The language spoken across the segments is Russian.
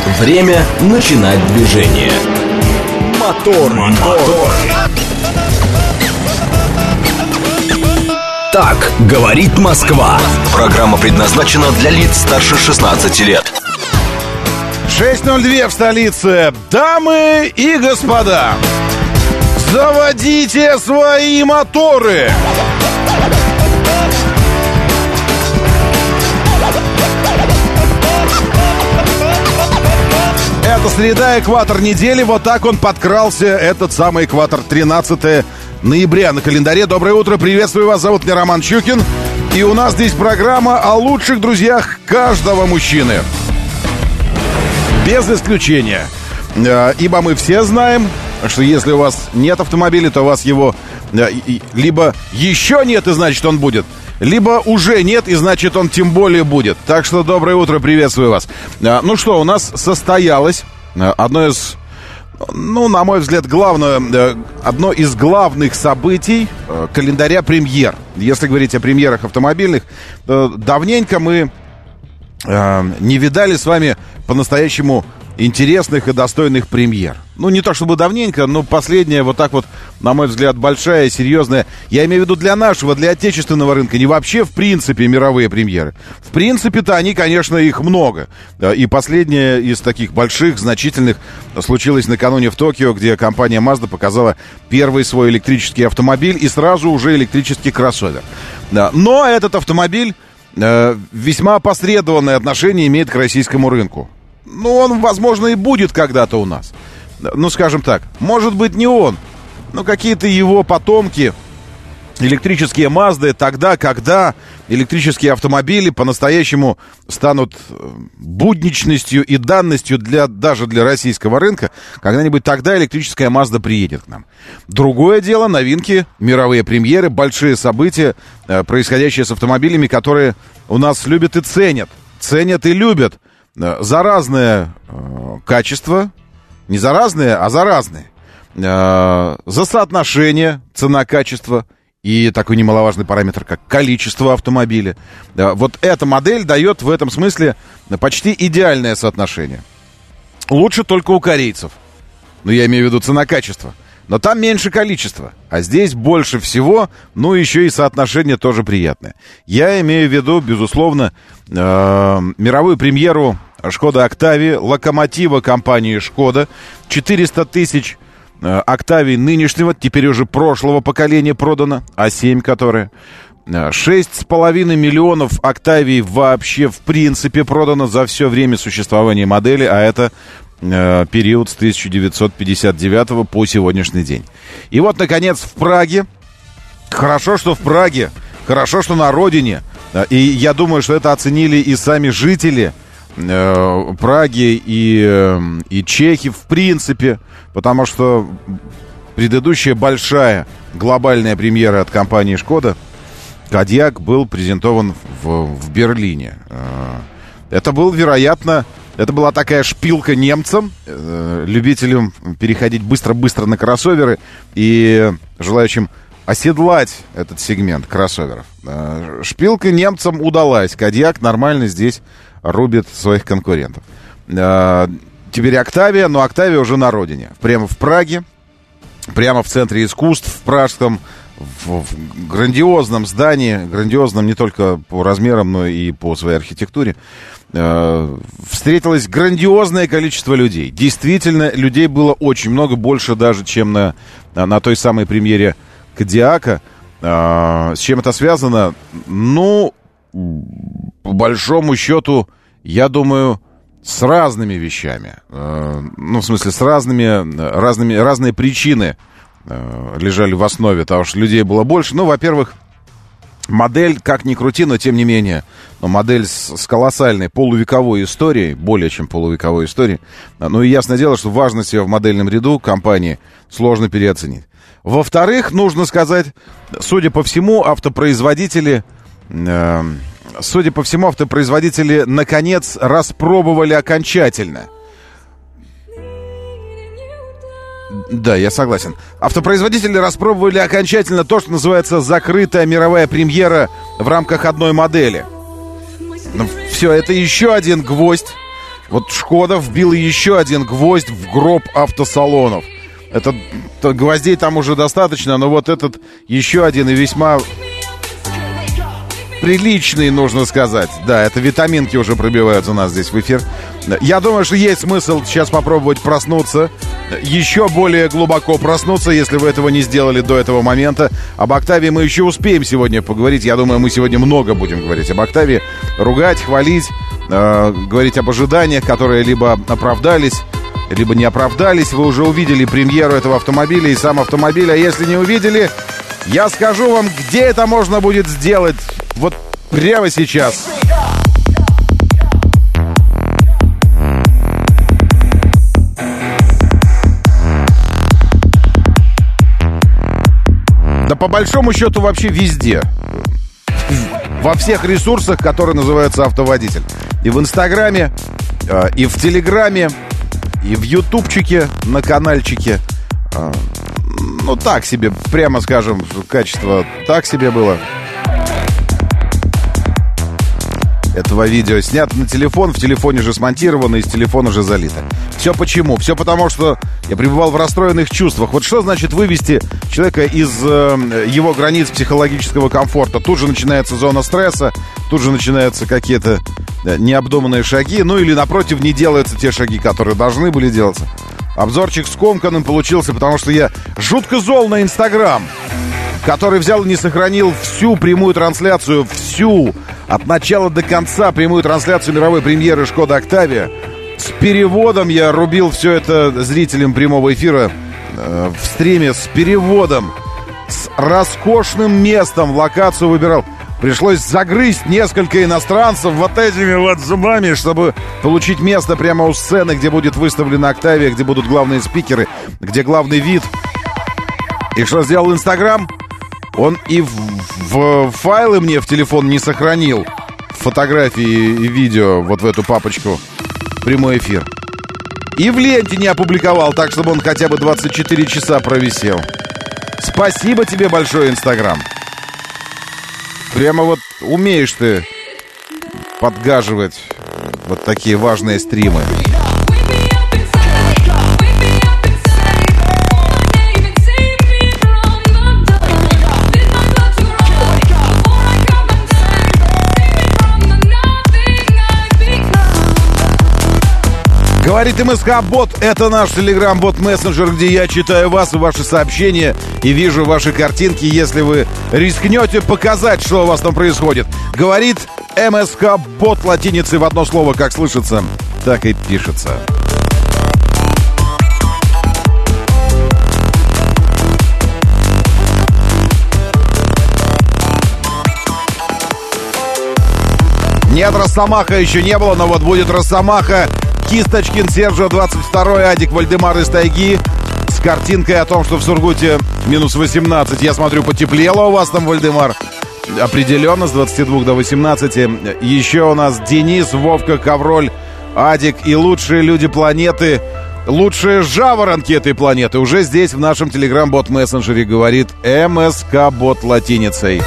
Время начинать движение. Мотор. Так говорит Москва. Программа предназначена для лиц старше 16 лет. 6:02 в столице. Дамы и господа, заводите свои моторы. Это среда, экватор недели. Вот так он подкрался, этот самый экватор. 13 ноября на календаре. Доброе утро, приветствую вас. Зовут меня Роман Щукин. И у нас здесь программа о лучших друзьях каждого мужчины. Без исключения. Ибо мы все знаем, что если у вас нет автомобиля, то у вас его либо еще нет, и значит он будет, либо уже нет, и значит он тем более будет. Так что доброе утро, приветствую вас. Ну что, у нас состоялось одно из, на мой взгляд, одно из главных событий календаря премьер. Если говорить о премьерах автомобильных, то давненько мы не видали с вами по-настоящему интересных и достойных премьер. Ну, не то чтобы давненько, но последняя, вот так вот, на мой взгляд, большая, серьезная. Я имею в виду для нашего, для отечественного рынка. Не вообще, в принципе, мировые премьеры. В принципе-то они, конечно, их много. И последняя из таких больших, значительных случилась накануне в Токио, где компания Mazda показала первый свой электрический автомобиль и сразу уже электрический кроссовер. Но этот автомобиль весьма опосредованное отношение имеет к российскому рынку. Ну, он, возможно, и будет когда-то у нас. Ну, скажем так, может быть, не он, но какие-то его потомки, электрические Мазды, тогда, когда электрические автомобили по-настоящему станут будничностью и данностью даже для российского рынка, когда-нибудь тогда электрическая Мазда приедет к нам. Другое дело, новинки, мировые премьеры, большие события, происходящие с автомобилями, которые у нас любят и ценят. Ценят и любят. За разное качество, не за разные, а за разные. За соотношение цена-качество и такой немаловажный параметр, как количество автомобиля. Вот эта модель дает в этом смысле почти идеальное соотношение. Лучше только у корейцев. Ну, я имею в виду цена-качество. Но там меньше количества, а здесь больше всего, ну, еще и соотношение тоже приятное. Я имею в виду, безусловно, мировую премьеру Шкода Октавии, локомотива компании Шкода. 400 тысяч Октавий нынешнего, теперь уже прошлого поколения продано, А7 которые. 6,5 миллионов Октавий вообще в принципе продано за все время существования модели, а это период с 1959 по сегодняшний день. И вот, наконец, в Праге. Хорошо, что в Праге. Хорошо, что на родине. И я думаю, что это оценили и сами жители Праги и чехи в принципе. Потому что предыдущая большая глобальная премьера от компании Шкода, Кодиак, был презентован в Берлине. Это был, вероятно... Это была такая шпилка немцам, любителям переходить быстро-быстро на кроссоверы и желающим оседлать этот сегмент кроссоверов. Шпилка немцам удалась. Кодиак нормально здесь рубит своих конкурентов. Теперь Октавия, но Октавия уже на родине. Прямо в Праге, прямо в центре искусств, в пражском, в грандиозном здании, грандиозном не только по размерам, но и по своей архитектуре, встретилось грандиозное количество людей. Действительно, людей было очень много, больше даже, чем на той самой премьере Кодиака. С чем это связано? Ну, по большому счету, я думаю, с разными вещами. Ну, в смысле, с разные причины лежали в основе того, что людей было больше. Ну, во-первых, модель, как ни крути, но тем не менее, модель с колоссальной полувековой историей, более чем полувековой историей. Ну и ясное дело, что важность ее в модельном ряду компании сложно переоценить. Во-вторых, нужно сказать, судя по всему, автопроизводители наконец распробовали окончательно. Да, я согласен. Автопроизводители распробовали окончательно то, что называется закрытая мировая премьера в рамках одной модели. Ну, все, это еще один гвоздь Вот Шкода вбила еще один гвоздь в гроб автосалонов. Это гвоздей там уже достаточно, но вот этот еще один и весьма приличный, нужно сказать. Да, это витаминки уже пробиваются у нас здесь в эфир. Я думаю, что есть смысл сейчас попробовать проснуться, еще более глубоко проснуться, если вы этого не сделали до этого момента. Об «Октавии» мы еще успеем сегодня поговорить. Я думаю, мы сегодня много будем говорить об «Октавии». Ругать, хвалить, говорить об ожиданиях, которые либо оправдались, либо не оправдались. Вы уже увидели премьеру этого автомобиля и сам автомобиль. А если не увидели, я скажу вам, где это можно будет сделать вот прямо сейчас. Да по большому счету вообще везде. Во всех ресурсах, которые называются «Автоводитель». И в Инстаграме, и в Телеграме, и в Ютубчике, на канальчике. Ну, так себе, прямо скажем, качество так себе было. Этого видео снято на телефон, в телефоне же смонтировано, из телефона же залито. Все почему? Все потому, что я пребывал в расстроенных чувствах. Вот что значит вывести человека из его границ психологического комфорта? Тут же начинается зона стресса, тут же начинаются какие-то необдуманные шаги, ну или, напротив, не делаются те шаги, которые должны были делаться. Обзорчик скомканным получился, потому что я жутко зол на Инстаграм, который взял и не сохранил всю прямую трансляцию, всю, от начала до конца прямую трансляцию мировой премьеры «Шкода Октавия». С переводом я рубил все это зрителям прямого эфира в стриме, с переводом, с роскошным местом, локацию выбирал. Пришлось загрызть несколько иностранцев вот этими вот зубами, чтобы получить место прямо у сцены, где будет выставлена «Октавия», где будут главные спикеры, где главный вид. И что сделал Инстаграм? Он и в файлы мне в телефон не сохранил фотографии и видео вот в эту папочку прямой эфир. И в ленте не опубликовал, так, чтобы он хотя бы 24 часа провисел. Спасибо тебе большое, Инстаграм. Прямо вот умеешь ты подгаживать вот такие важные стримы. Говорит МСК-бот, это наш телеграм-бот-мессенджер, где я читаю вас и ваши сообщения и вижу ваши картинки, если вы рискнете показать, что у вас там происходит. Говорит МСК-бот латиницей в одно слово, как слышится, так и пишется. Нет, Росомаха еще не было, но вот будет Росомаха. Кисточкин, Сержио, 22-й, Адик, Вальдемар из тайги. С картинкой о том, что в Сургуте минус 18. Я смотрю, потеплело у вас там, Вальдемар. Определенно, с 22 до 18. Еще у нас Денис, Вовка, Ковроль, Адик и лучшие люди планеты, лучшие жаворонки этой планеты уже здесь, в нашем телеграм-бот-мессенджере, говорит МСК-бот латиницей.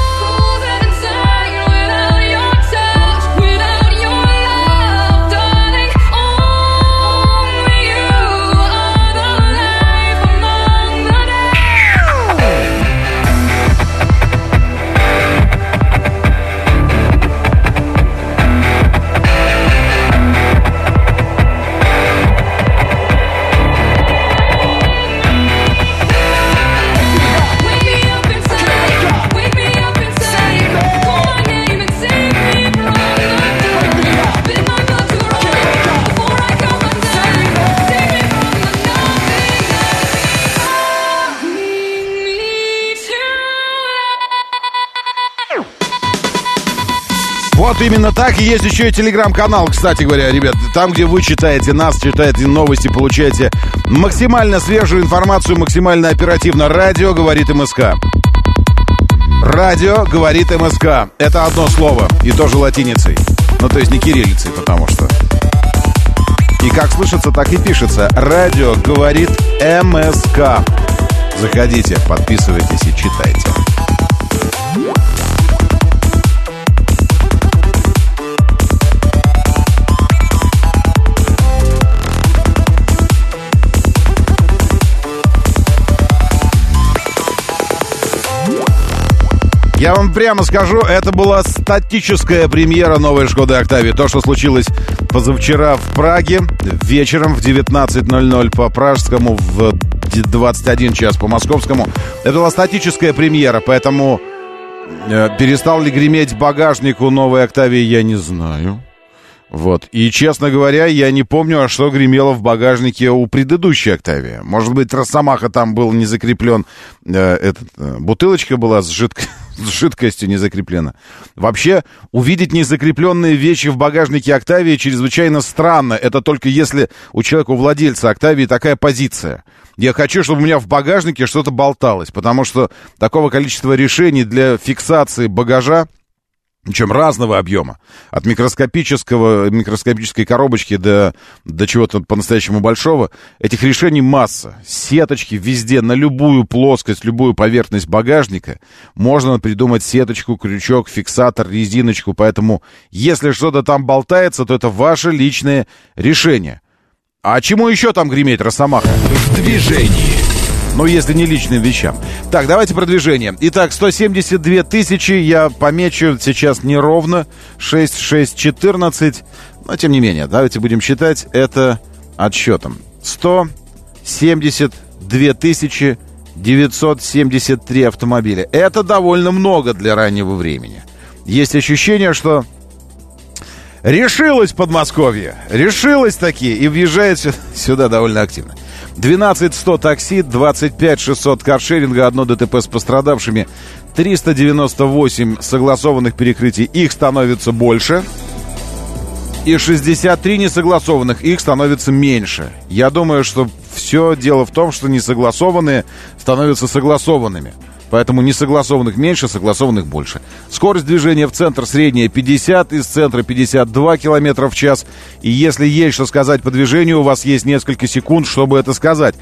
Вот именно так. И есть еще и телеграм-канал, кстати говоря, ребят. Там, где вы читаете нас, читаете новости, получаете максимально свежую информацию, максимально оперативно. Радио говорит МСК. Радио говорит МСК. Это одно слово. И тоже латиницей. Ну, то есть не кириллицей, потому что... И как слышится, так и пишется. Радио говорит МСК. Заходите, подписывайтесь и читайте. Я вам прямо скажу, это была статическая премьера новой Шкоды Октавии. То, что случилось позавчера в Праге, вечером в 19:00 по пражскому, в 21 час по московскому. Это была статическая премьера, поэтому перестал ли греметь багажник у новой Октавии, я не знаю. Вот. И, честно говоря, я не помню, а что гремело в багажнике у предыдущей Октавии. Может быть, Росомаха там был не закреплен, бутылочка была с жидкостью не закреплена. Вообще, увидеть незакрепленные вещи в багажнике Октавии чрезвычайно странно. Это только если у человека, у владельца Октавии такая позиция. Я хочу, чтобы у меня в багажнике что-то болталось, потому что такого количества решений для фиксации багажа, причем разного объема, от микроскопической коробочки до чего-то по-настоящему большого, этих решений масса. Сеточки везде, на любую плоскость, любую поверхность багажника можно придумать сеточку, крючок, фиксатор, резиночку. Поэтому, если что-то там болтается, то это ваше личное решение. А чему еще там греметь, Росомаха? В движении. Ну, если не личным вещам. Так, давайте про движение. Итак, 172 тысячи, я помечу сейчас неровно, 6614, но тем не менее, давайте будем считать это отсчетом. 172 тысячи 973 автомобиля. Это довольно много для раннего времени. Есть ощущение, что решилось Подмосковье, решилось таки и въезжает сюда довольно активно. 12100 такси, 25600 каршеринга, одно ДТП с пострадавшими, 398 согласованных перекрытий, их становится больше, и 63 несогласованных, их становится меньше. Я думаю, что все дело в том, что несогласованные становятся согласованными. Поэтому несогласованных меньше, согласованных больше. Скорость движения в центр средняя 50, из центра 52 км в час. И если есть что сказать по движению, у вас есть несколько секунд, чтобы это сказать.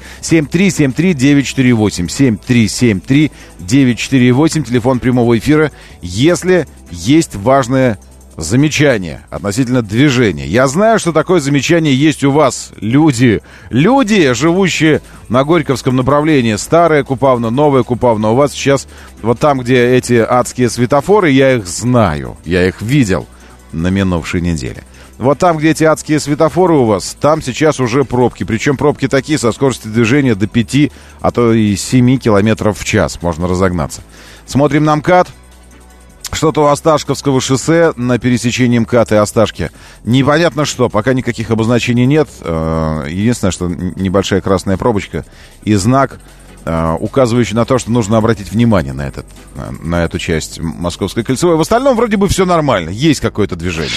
7373948, 7373948, телефон прямого эфира, если есть важное замечание относительно движения. Я знаю, что такое замечание есть у вас, люди, живущие на Горьковском направлении. Старая Купавна, новая Купавна. У вас сейчас вот там, где эти адские светофоры, я их знаю, я их видел на минувшей неделе. Вот там, где эти адские светофоры у вас, там сейчас уже пробки. Причем пробки такие со скоростью движения до 5, а то и 7 км в час можно разогнаться. Смотрим на МКАД. Что-то у Осташковского шоссе на пересечении МКАД и Осташки. Непонятно что, пока никаких обозначений нет. Единственное, что небольшая красная пробочка и знак, указывающий на то, что нужно обратить внимание на эту часть Московской кольцевой. В остальном вроде бы все нормально, есть какое-то движение.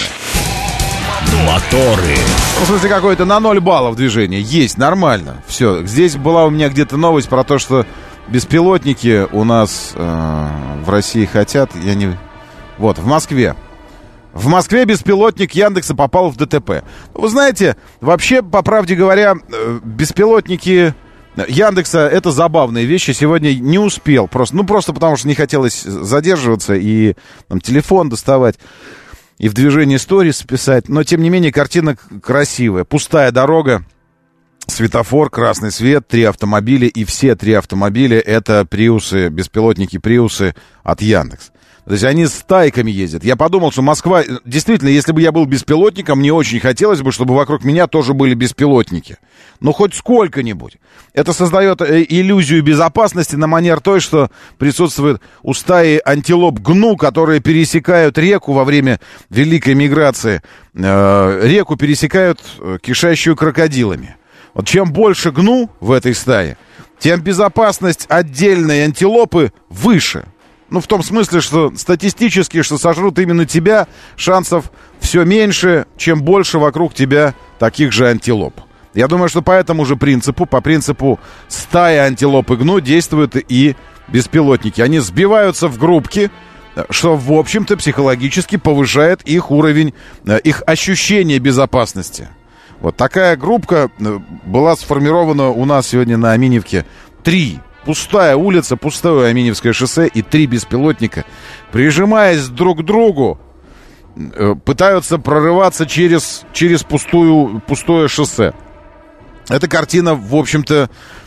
Моторы. В смысле, какое-то на 0 баллов движение. Есть, нормально. Все, здесь была у меня где-то новость про то, что беспилотники у нас в России хотят, Вот, в Москве. В Москве беспилотник Яндекса попал в ДТП. Вы знаете, вообще, по правде говоря, беспилотники Яндекса — это забавные вещи. Сегодня не успел, просто потому что не хотелось задерживаться и там телефон доставать и в движении сторис писать. Но, тем не менее, картина красивая. Пустая дорога. Светофор, красный свет, 3 автомобиля, и все 3 автомобиля — это приусы, беспилотники приусы от Яндекс. То есть они стайками ездят. Я подумал, что Москва... Действительно, если бы я был беспилотником, мне очень хотелось бы, чтобы вокруг меня тоже были беспилотники. Но хоть сколько-нибудь. Это создает иллюзию безопасности на манер той, что присутствует у стаи антилоп гну, которые пересекают реку во время Великой миграции. Реку пересекают, кишащую крокодилами. Вот чем больше гну в этой стае, тем безопасность отдельной антилопы выше. Ну, в том смысле, что статистически, что сожрут именно тебя, шансов все меньше, чем больше вокруг тебя таких же антилоп. Я думаю, что по этому же принципу, по принципу стаи антилоп и гну, действуют и беспилотники. Они сбиваются в группки, что, в общем-то, психологически повышает их уровень, их ощущение безопасности. Вот такая группка была сформирована у нас сегодня на Аминевке. 3. Пустая улица, пустое Аминевское шоссе и 3 беспилотника, прижимаясь друг к другу, пытаются прорываться через пустое шоссе. Эта картина, в общем-то,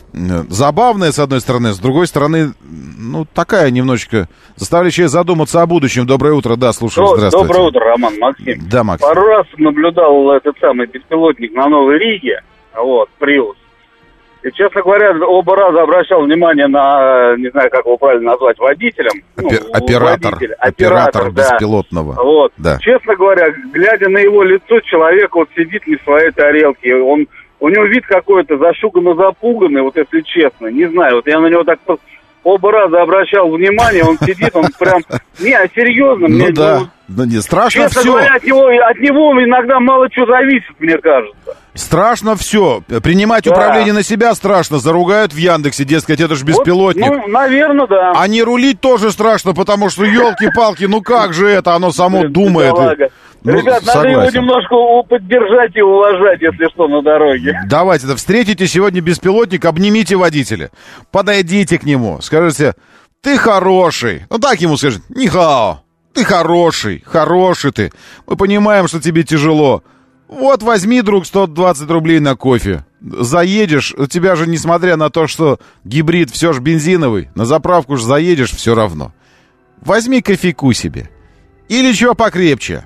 забавная, с одной стороны, с другой стороны, ну, такая немножечко заставляющая задуматься о будущем. Доброе утро, да, слушаю, здравствуйте. Доброе утро, Роман, Максим. Да, Максим. Пару раз наблюдал этот самый беспилотник на Новой Риге, вот, Prius. И, честно говоря, оба раза обращал внимание на, не знаю, как его правильно назвать, водителем. Оператор беспилотного. Да. Вот. Да. Честно говоря, глядя на его лицо, человек вот сидит не в своей тарелке. У него вид какой-то зашуганно-запуганный, вот если честно. Не знаю, вот я на него так оба раза обращал внимание, он сидит, он прям... Не, а серьезно, мне... Ну, не, страшно честно все. Говоря, от него иногда мало чего зависит, мне кажется. Страшно все. Принимать управление на себя страшно. Заругают в Яндексе, дескать, это же беспилотник. Вот, ну, наверное, да. А не рулить тоже страшно, потому что, елки-палки, ну как же это, оно само думает. Ребят, надо его немножко поддержать и уважать, если что, на дороге. Давайте, встретите сегодня беспилотник, обнимите водителя. Подойдите к нему, скажите, ты хороший. Ну так ему скажите, нихао, ты хороший ты. Мы понимаем, что тебе тяжело. Вот возьми, друг, 120 рублей на кофе. Заедешь, у тебя же, несмотря на то, что гибрид все же бензиновый, на заправку же заедешь все равно. Возьми кофейку себе. Или чего покрепче.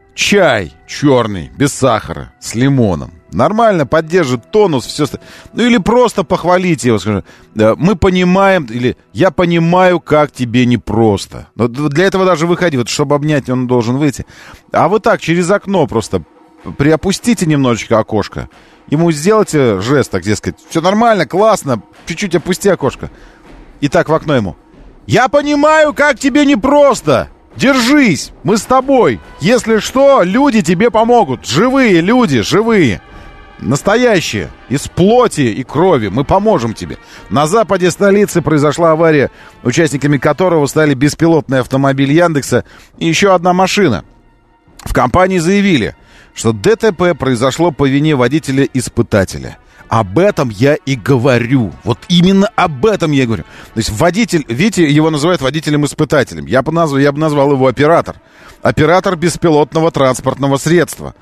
Чай черный, без сахара, с лимоном. Нормально, поддержит тонус, все. Ну или просто похвалите его, скажи, мы понимаем, или я понимаю, как тебе непросто. Но для этого даже выходи, вот чтобы обнять, он должен выйти. А вы так, через окно просто приопустите немножечко окошко. Ему сделайте жест, так, дескать, все нормально, классно, чуть-чуть опусти окошко. И так в окно ему. Я понимаю, как тебе непросто. Держись, мы с тобой. Если что, люди тебе помогут. Живые люди, живые. Настоящие, из плоти и крови. Мы поможем тебе. На западе столицы произошла авария, участниками которого стали беспилотный автомобиль Яндекса и еще одна машина. В компании заявили, что ДТП произошло по вине водителя-испытателя. Об этом я и говорю. Вот именно об этом я и говорю. То есть водитель, видите, его называют водителем-испытателем. Я бы назвал его оператор. Оператор беспилотного транспортного средства.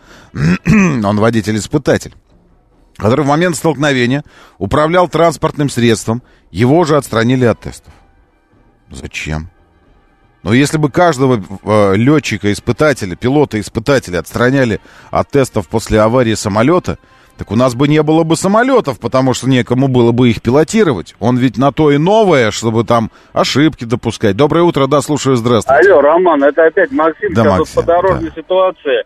Он водитель-испытатель, который в момент столкновения управлял транспортным средством. Его же отстранили от тестов. Зачем? Но если бы каждого летчика-испытателя, пилота-испытателя отстраняли от тестов после аварии самолета, так у нас бы не было бы самолетов, потому что некому было бы их пилотировать. Он ведь на то и новое, чтобы там ошибки допускать. Доброе утро, да, слушаю, здравствуйте. Алло, Роман, это опять Максим. Да, сейчас Максим, вот по дорожной ситуации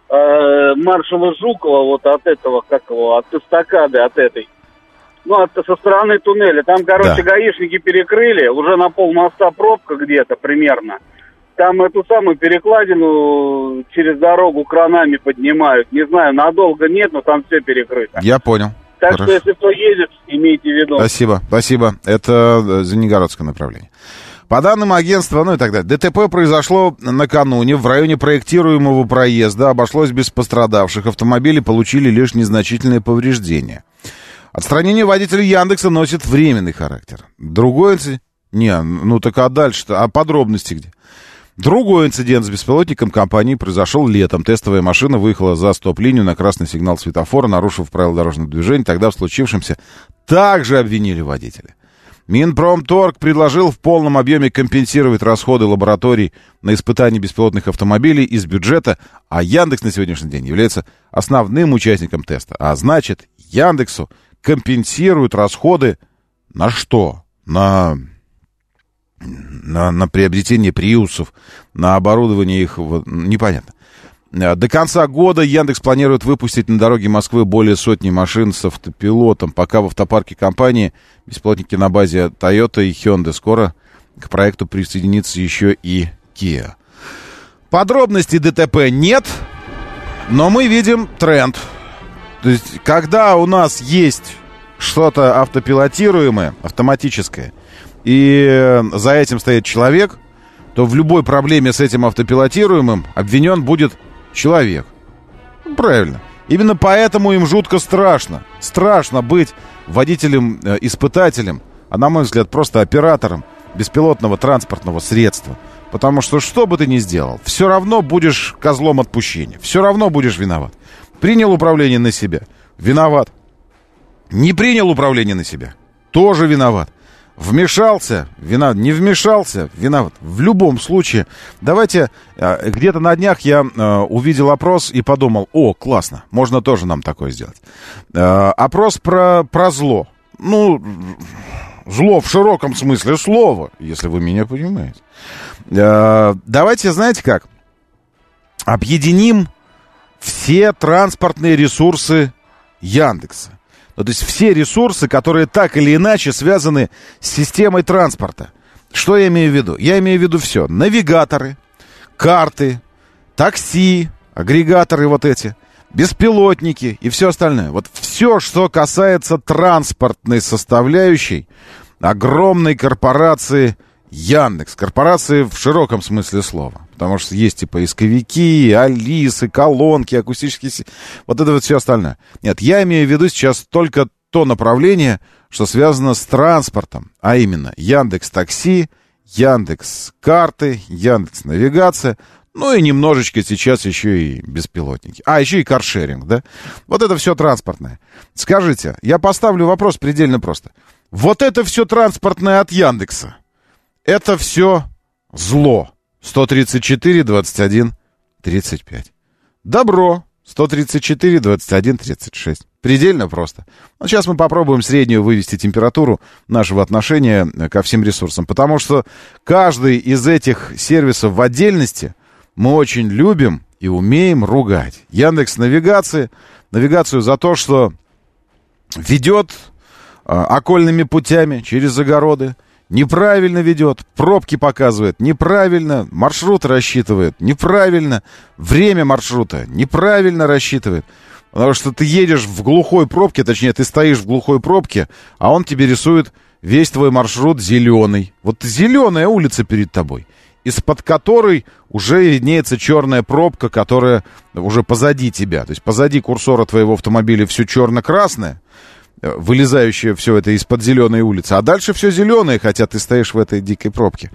маршала Жукова, вот от этого, как его, от эстакады, от этой. Ну, со стороны туннеля. Там, короче, гаишники перекрыли, уже на полмоста пробка где-то примерно. Там эту самую перекладину через дорогу кранами поднимают. Не знаю, надолго нет, но там все перекрыто. Я понял. Так Хорошо. Что, если кто едет, имейте в виду. Спасибо. Это Звенигородское направление. По данным агентства, ну и так далее, ДТП произошло накануне в районе проектируемого проезда. Обошлось без пострадавших. Автомобили получили лишь незначительные повреждения. Отстранение водителя Яндекса носит временный характер. Другой инцидент... так а дальше-то? А подробности где? Другой инцидент с беспилотником компании произошел летом. Тестовая машина выехала за стоп-линию на красный сигнал светофора, нарушив правила дорожного движения. Тогда в случившемся также обвинили водителя. Минпромторг предложил в полном объеме компенсировать расходы лабораторий на испытания беспилотных автомобилей из бюджета, а Яндекс на сегодняшний день является основным участником теста. А значит, Яндексу компенсируют расходы на что? На приобретение приусов, на оборудование их, непонятно. До конца года Яндекс планирует выпустить на дороге Москвы более сотни машин с автопилотом. Пока в автопарке компании беспилотники на базе Toyota и Hyundai. Скоро к проекту присоединится еще и Kia. Подробностей ДТП нет, но мы видим тренд. То есть, когда у нас есть что-то автопилотируемое, автоматическое, и за этим стоит человек, то в любой проблеме с этим автопилотируемым обвинен будет человек. Правильно. Именно поэтому им жутко страшно. Страшно быть водителем-испытателем, а, на мой взгляд, просто оператором беспилотного транспортного средства. Потому что бы ты ни сделал, все равно будешь козлом отпущения. Все равно будешь виноват. Принял управление на себя — виноват. Не принял управление на себя — тоже виноват. Вмешался, виноват. Не вмешался, виноват. В любом случае, давайте, где-то на днях я увидел опрос и подумал, классно, можно тоже нам такое сделать. Опрос про зло. Ну, зло в широком смысле слова, если вы меня понимаете. Давайте, знаете как, объединим все транспортные ресурсы Яндекса. То есть все ресурсы, которые так или иначе связаны с системой транспорта. Что я имею в виду? Я имею в виду все. Навигаторы, карты, такси, агрегаторы вот эти, беспилотники и все остальное. Вот все, что касается транспортной составляющей огромной корпорации Яндекс. Корпорации в широком смысле слова. Потому что есть и поисковики, Алисы, колонки, акустические... Вот это вот все остальное. Нет, я имею в виду сейчас только то направление, что связано с транспортом. А именно Яндекс.Такси, Яндекс.Карты, Яндекс.Навигация. Ну и немножечко сейчас еще и беспилотники. Еще и каршеринг, да? Вот это все транспортное. Скажите, я поставлю вопрос предельно просто. Вот это все транспортное от Яндекса. Это все зло. 134, 21, 35. Добро. 134, 21, 36. Предельно просто. Ну, сейчас мы попробуем среднюю вывести температуру нашего отношения ко всем ресурсам. Потому что каждый из этих сервисов в отдельности мы очень любим и умеем ругать. Яндекс.Навигацию за то, что ведет окольными путями через огороды. Неправильно ведет, пробки показывает неправильно, маршрут рассчитывает неправильно, время маршрута неправильно рассчитывает. Потому что ты едешь в глухой пробке, точнее, ты стоишь в глухой пробке, а он тебе рисует весь твой маршрут зеленый. Вот зеленая улица перед тобой, из-под которой уже виднеется черная пробка, которая уже позади тебя. То есть позади курсора твоего автомобиля все черно-красное, вылезающее все это из-под зеленой улицы, а дальше все зеленое, хотя ты стоишь в этой дикой пробке.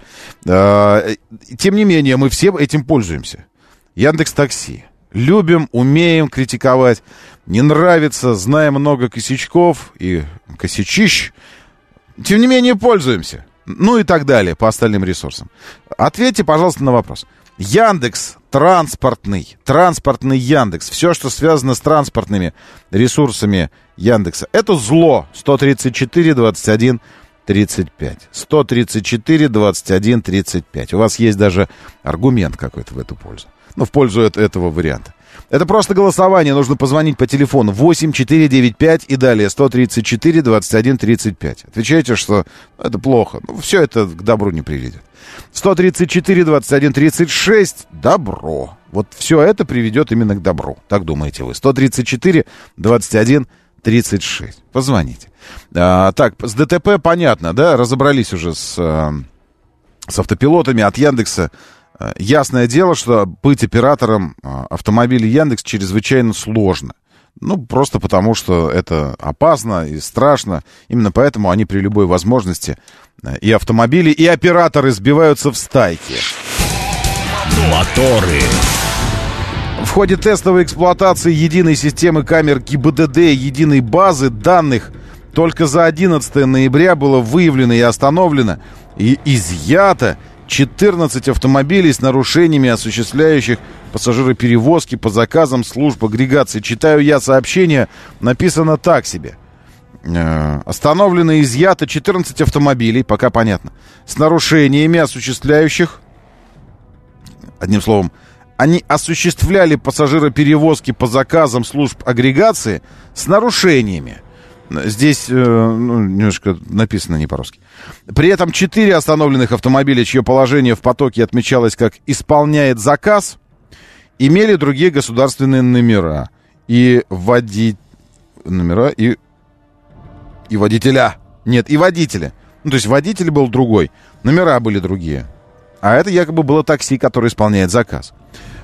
Тем не менее, мы все этим пользуемся. Яндекс.Такси. Любим, умеем критиковать. Не нравится, знаем много косячков и косячищ. Тем не менее, пользуемся. Ну и так далее по остальным ресурсам. Ответьте, пожалуйста, на вопрос. Яндекс транспортный Яндекс, все, что связано с транспортными ресурсами Яндекса, это зло. 134, 21, 35. 134, 21, 35. У вас есть даже аргумент какой-то в эту пользу. Ну, в пользу этого варианта. Это просто голосование. Нужно позвонить по телефону 8495 и далее 134, 21, 35. Отвечайте, что это плохо. Ну, все это к добру не приведет. 134, 21, 36. Добро. Вот все это приведет именно к добру. Так думаете вы. 134, 21, 36. Позвоните. Так, с ДТП понятно, да? Разобрались уже с автопилотами от Яндекса. Ясное дело, что быть оператором автомобиля Яндекс чрезвычайно сложно. Ну, просто потому, что это опасно и страшно. Именно поэтому они при любой возможности и автомобили, и операторы сбиваются в стайки. Моторы. В ходе тестовой эксплуатации единой системы камер ГИБДД, единой базы данных, только за 11 ноября было выявлено и остановлено, и изъято 14 автомобилей с нарушениями, осуществляющих пассажироперевозки по заказам служб агрегации. Читаю я сообщение, написано так себе. Остановлено и изъято 14 автомобилей, пока понятно, с нарушениями, осуществляющих... Одним словом, они осуществляли пассажироперевозки по заказам служб агрегации с нарушениями. Здесь немножко написано не по-русски. При этом 4 остановленных автомобиля, чье положение в потоке отмечалось как «исполняет заказ», имели другие государственные номера. И номера, и водителя. Нет, и водителя. Ну, то есть водитель был другой, номера были другие. А это якобы было такси, которое исполняет заказ.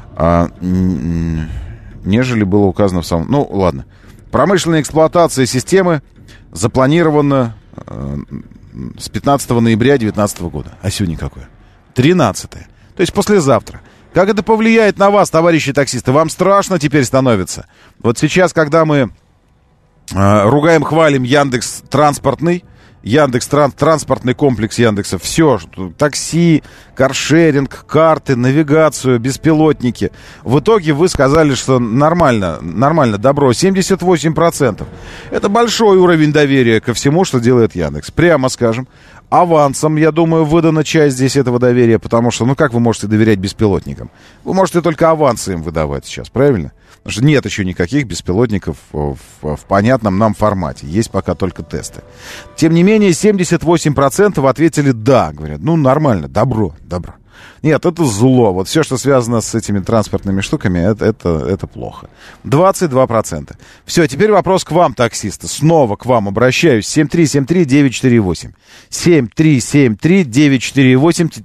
Нежели было указано в самом... Ну, ладно. Промышленная эксплуатация системы запланирована с 15 ноября 2019 года. А сегодня какое? 13-е. То есть послезавтра. Как это повлияет на вас, товарищи таксисты? Вам страшно теперь становится? Вот сейчас, когда мы ругаем, хвалим Яндекс транспортный, Яндекс, транспортный комплекс Яндекса, все, такси, каршеринг, карты, навигацию, беспилотники. В итоге вы сказали, что нормально, добро, 78%. Это большой уровень доверия ко всему, что делает Яндекс. Прямо скажем, авансом, я думаю, выдана часть здесь этого доверия, потому что, как вы можете доверять беспилотникам? Вы можете только авансы им выдавать сейчас, правильно? Потому что нет еще никаких беспилотников в понятном нам формате. Есть пока только тесты. Тем не менее, 78% ответили «да». Говорят, нормально, добро. Нет, это зло. Вот все, что связано с этими транспортными штуками, это плохо. 22%. Все, теперь вопрос к вам, таксисты. Снова к вам обращаюсь. 7373948. 7373948,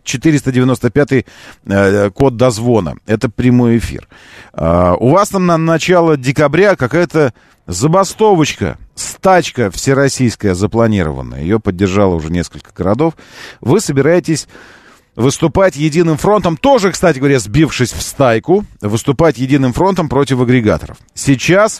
495 код дозвона. Это прямой эфир. У вас там на начало декабря какая-то забастовочка, стачка всероссийская запланированная. Ее поддержало уже несколько городов. Вы собираетесь выступать единым фронтом, тоже, кстати говоря, сбившись в стайку, выступать единым фронтом против агрегаторов. Сейчас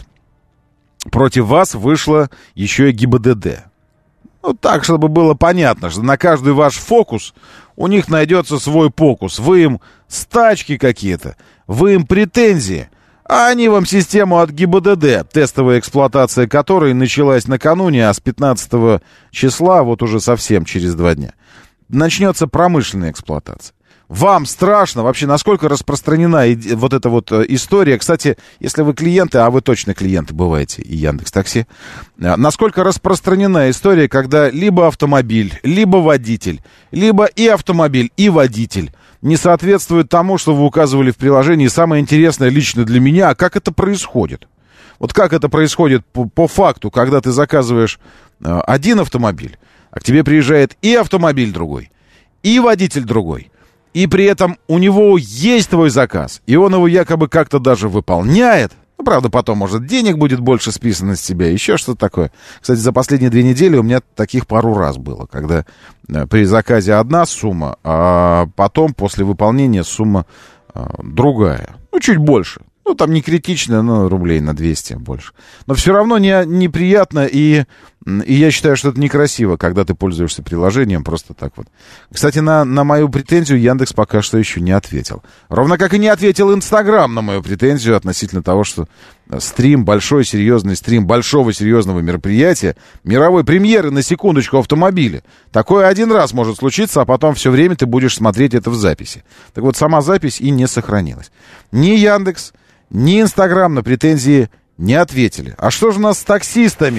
против вас вышло еще и ГИБДД. Так, чтобы было понятно, что на каждый ваш фокус у них найдется свой покус. Вы им стачки какие-то, вы им претензии, а они вам систему от ГИБДД, тестовая эксплуатация которой началась накануне, а с 15 числа, вот уже совсем через 2 дня, начнется промышленная эксплуатация. Вам страшно вообще, насколько распространена вот эта вот история? Кстати, если вы клиенты, а вы точно клиенты бываете и Яндекс.Такси, насколько распространена история, когда либо автомобиль, либо водитель, либо и автомобиль, и водитель не соответствуют тому, что вы указывали в приложении? Самое интересное лично для меня, как это происходит? Вот как это происходит по факту, когда ты заказываешь один автомобиль, а к тебе приезжает и автомобиль другой, и водитель другой, и при этом у него есть твой заказ, и он его якобы как-то даже выполняет. Правда, потом, может, денег будет больше списано с тебя, еще что-то такое. Кстати, за последние 2 недели у меня таких пару раз было, когда при заказе одна сумма, а потом после выполнения сумма другая. Чуть больше. Там не критично, но рублей на 200 больше. Но все равно неприятно, и я считаю, что это некрасиво, когда ты пользуешься приложением просто так вот. Кстати, на мою претензию Яндекс пока что еще не ответил. Ровно как и не ответил Инстаграм на мою претензию относительно того, что большой серьезный стрим большого серьезного мероприятия, мировой премьеры, на секундочку, автомобиля. Такое один раз может случиться, а потом все время ты будешь смотреть это в записи. Так вот, сама запись и не сохранилась. Ни Яндекс, ни Инстаграм на претензии не ответили. А что же у нас с таксистами?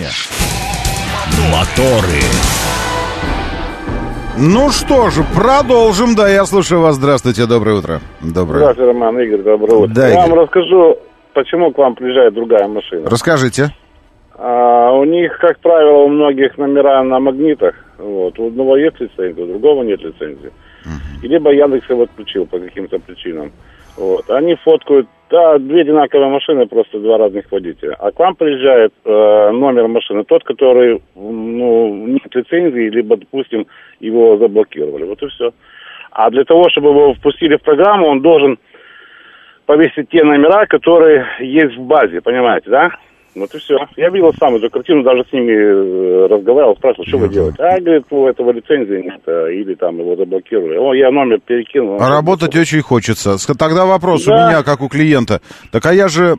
Моторы. Что же, продолжим. Да, я слушаю вас. Здравствуйте, доброе утро. Здравствуйте, Роман, Игорь, доброе утро. Да, я Игорь. вам расскажу, почему к вам приезжает другая машина. Расскажите. У них, как правило, у многих номера на магнитах. Вот. У одного есть лицензия, у другого нет лицензии. И либо Яндекс его отключил по каким-то причинам. Вот. Они фоткают, 2 одинаковые машины, просто 2 разных водителя. А к вам приезжает номер машины, тот, который нет лицензии, либо, допустим, его заблокировали. Вот и все. А для того, чтобы его впустили в программу, он должен повесить те номера, которые есть в базе, понимаете, да? Вот и все. Я видел сам эту картину, даже с ними разговаривал, спрашивал, что вы делаете. Говорит, у этого лицензии нет, или там его заблокировали. Я номер перекинул. А работать очень хочется. Тогда вопрос у меня, как у клиента. Так а я же,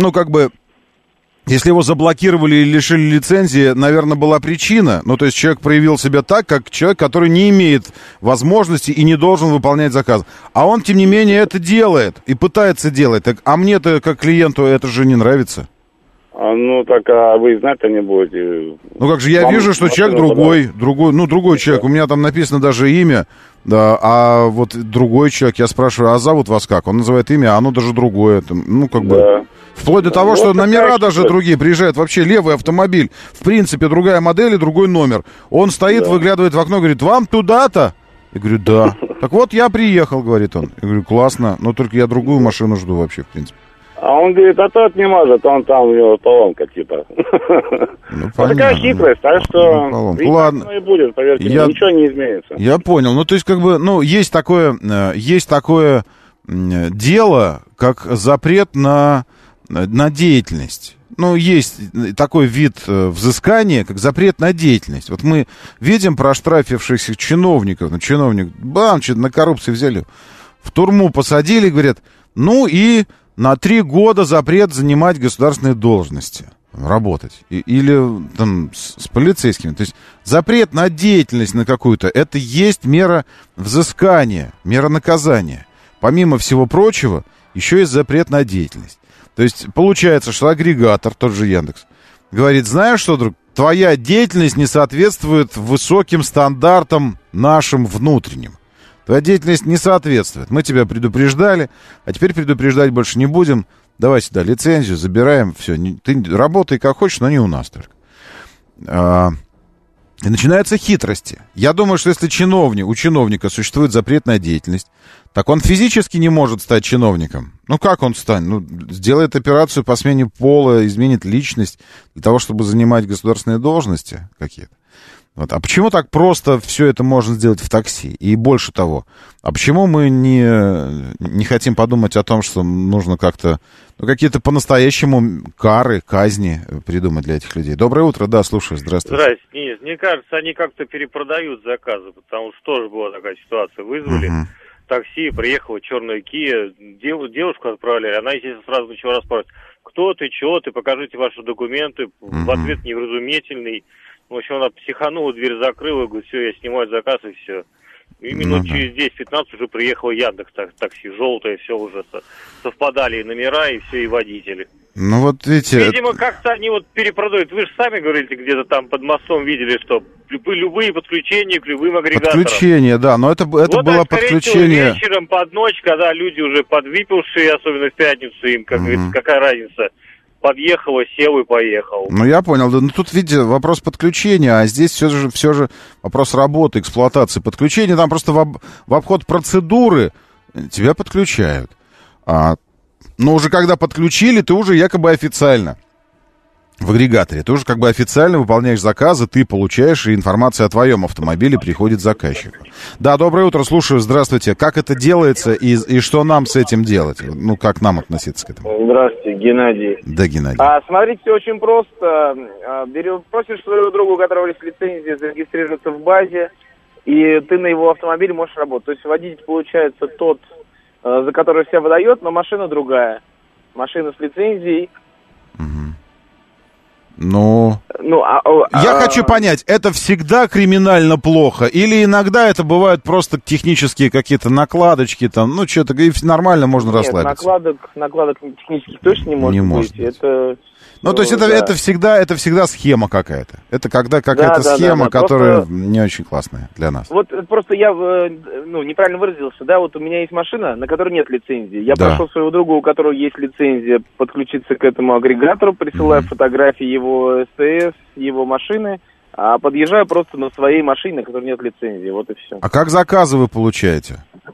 если его заблокировали и лишили лицензии, наверное, была причина. То есть человек проявил себя так, как человек, который не имеет возможности и не должен выполнять заказ. А он, тем не менее, это делает и пытается делать. Так, а мне-то, как клиенту, это же не нравится. А вы знать-то не будете. Как же, я вижу, что человек другой человек. У меня там написано даже имя, да, а вот другой человек, я спрашиваю, а зовут вас как? Он называет имя, а оно даже другое. Да. Вплоть до того, что номера даже другие приезжают. Вообще левый автомобиль, в принципе, другая модель и другой номер. Он стоит, выглядывает в окно, говорит, вам туда-то? Я говорю, да. Так вот, я приехал, говорит он. Я говорю, классно, но только я другую машину жду вообще, в принципе. А он говорит, тот не может, он там, у него поломка, типа. Такая хитрость, так что ладно. И будет, поверьте, ничего не изменится. Я понял, то есть, есть такое дело, как запрет на деятельность. есть такой вид взыскания, как запрет на деятельность. Вот мы видим проштрафившихся чиновников. Чиновник, что-то на коррупции взяли, в турму посадили, говорят, и на 3 года запрет занимать государственные должности, работать. Или там с полицейскими. То есть запрет на деятельность на какую-то, это есть мера взыскания, мера наказания. Помимо всего прочего, еще есть запрет на деятельность. То есть получается, что агрегатор, тот же Яндекс, говорит, знаешь что, друг, твоя деятельность не соответствует высоким стандартам нашим внутренним. Твоя деятельность не соответствует. Мы тебя предупреждали, а теперь предупреждать больше не будем. Давай сюда лицензию, забираем, все. Ты работай как хочешь, но не у нас только. И начинаются хитрости. Я думаю, что если у чиновника существует запретная деятельность, так он физически не может стать чиновником. Как он станет? Сделает операцию по смене пола, изменит личность для того, чтобы занимать государственные должности какие-то. Вот. А почему так просто все это можно сделать в такси? И больше того, а почему мы не хотим подумать о том, что нужно как-то, какие-то по-настоящему казни придумать для этих людей? Доброе утро, да, слушаю, здравствуйте. Здравствуйте, Денис. Мне кажется, они как-то перепродают заказы, потому что тоже была такая ситуация. Вызвали такси, приехала черная Kia, девушку отправляли, она, естественно, сразу начала расспрашивать, кто ты, чего ты, покажите ваши документы, в ответ невразумительный. В общем, она психанула, дверь закрыла, говорит, все, я снимаю заказ, и все. И минут через 10-15 уже приехал Яндекс такси, желтое, все уже совпадали и номера, и все, и водители. Видите... Видимо, как-то они перепродают. Вы же сами говорите, где-то там под мостом видели, что любые подключения к любым агрегаторам. Подключение, да, но это было подключение... вечером под ночь, когда люди уже подвыпившие, особенно в пятницу, им, как говорится, какая разница... Подъехала, сел и поехал. Я понял. Тут, видите, вопрос подключения, а здесь все же вопрос работы, эксплуатации. Подключения там просто в обход процедуры тебя подключают. Но уже когда подключили, ты уже якобы официально в агрегаторе. Ты уже как бы официально выполняешь заказы, ты получаешь, и информация о твоем автомобиле приходит заказчику. Да, доброе утро, слушаю, здравствуйте. Как это делается и что нам с этим делать? Как нам относиться к этому? Здравствуйте, Геннадий. Да, Геннадий. Смотрите, все очень просто. Просишь своего друга, у которого есть лицензия, зарегистрироваться в базе, и ты на его автомобиле можешь работать. То есть водитель, получается, тот, за который все выдает, но машина другая. Машина с лицензией. Я хочу понять, это всегда криминально плохо? Или иногда это бывают просто технические какие-то накладочки, там, что-то, и нормально можно расслабиться? Накладок технических точно не может быть. Это... то есть это всегда схема какая-то. Это когда какая-то схема, которая просто... не очень классная для нас. Просто я неправильно выразился, да, у меня есть машина, на которой нет лицензии. Я прошу своего друга, у которого есть лицензия, подключиться к этому агрегатору, присылаю фотографии его СТС, его машины, а подъезжаю просто на своей машине, на которой нет лицензии, вот и все. А как заказы вы получаете?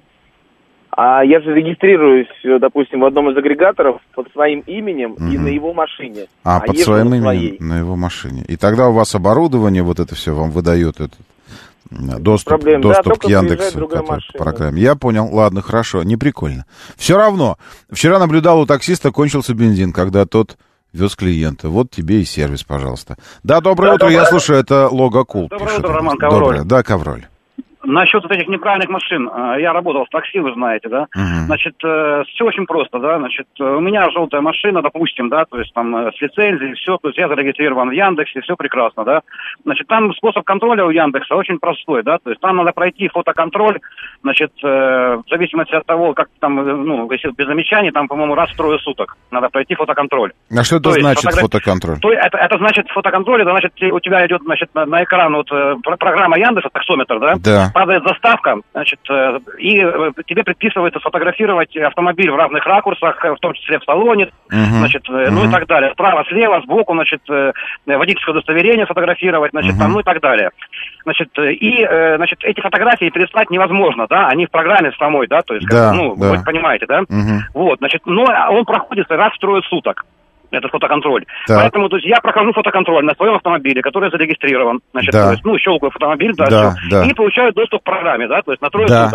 А я же регистрируюсь, допустим, в одном из агрегаторов под своим именем и на его машине. Под своим именем на его машине. И тогда у вас оборудование, это все вам выдает этот доступ к Яндексу, к программе. Я понял, ладно, хорошо, не прикольно. Все равно, вчера наблюдал у таксиста, кончился бензин, когда тот вез клиента. Вот тебе и сервис, пожалуйста. Да, доброе утро, я слушаю, это Логокул. Доброе утро, Роман Ковроль. Доброе, да, Ковроль. Насчет этих неправильных машин. Я работал в такси, вы знаете, да? Значит, все очень просто, да? Значит, у меня желтая машина, допустим, да, то есть там с лицензией, все, то есть я зарегистрирован в Яндексе, все прекрасно, да? Значит, там способ контроля у Яндекса очень простой, да? То есть там надо пройти фотоконтроль, значит, в зависимости от того, как там, если без замечаний, там, по-моему, раз в 3 суток надо пройти фотоконтроль. А что это значит фотоконтроль? Это значит фотоконтроль, это значит, у тебя идет, значит, на экран программа Яндекса, таксометр, да? Да. Падает заставка, значит, и тебе предписывается сфотографировать автомобиль в разных ракурсах, в том числе в салоне, значит, и так далее. Справа, слева, сбоку, значит, водительское удостоверение фотографировать, значит, там, и так далее. Значит, значит, эти фотографии переслать невозможно, да, они в программе самой, да, то есть, вы понимаете, да? Вот, значит, но он проходит раз в 3 суток. Это фотоконтроль. Так. Поэтому, то есть, я прохожу фотоконтроль на своем автомобиле, который зарегистрирован. Значит, то есть, щелкаю автомобиль, и получаю доступ к программе, да, то есть на 3 суток.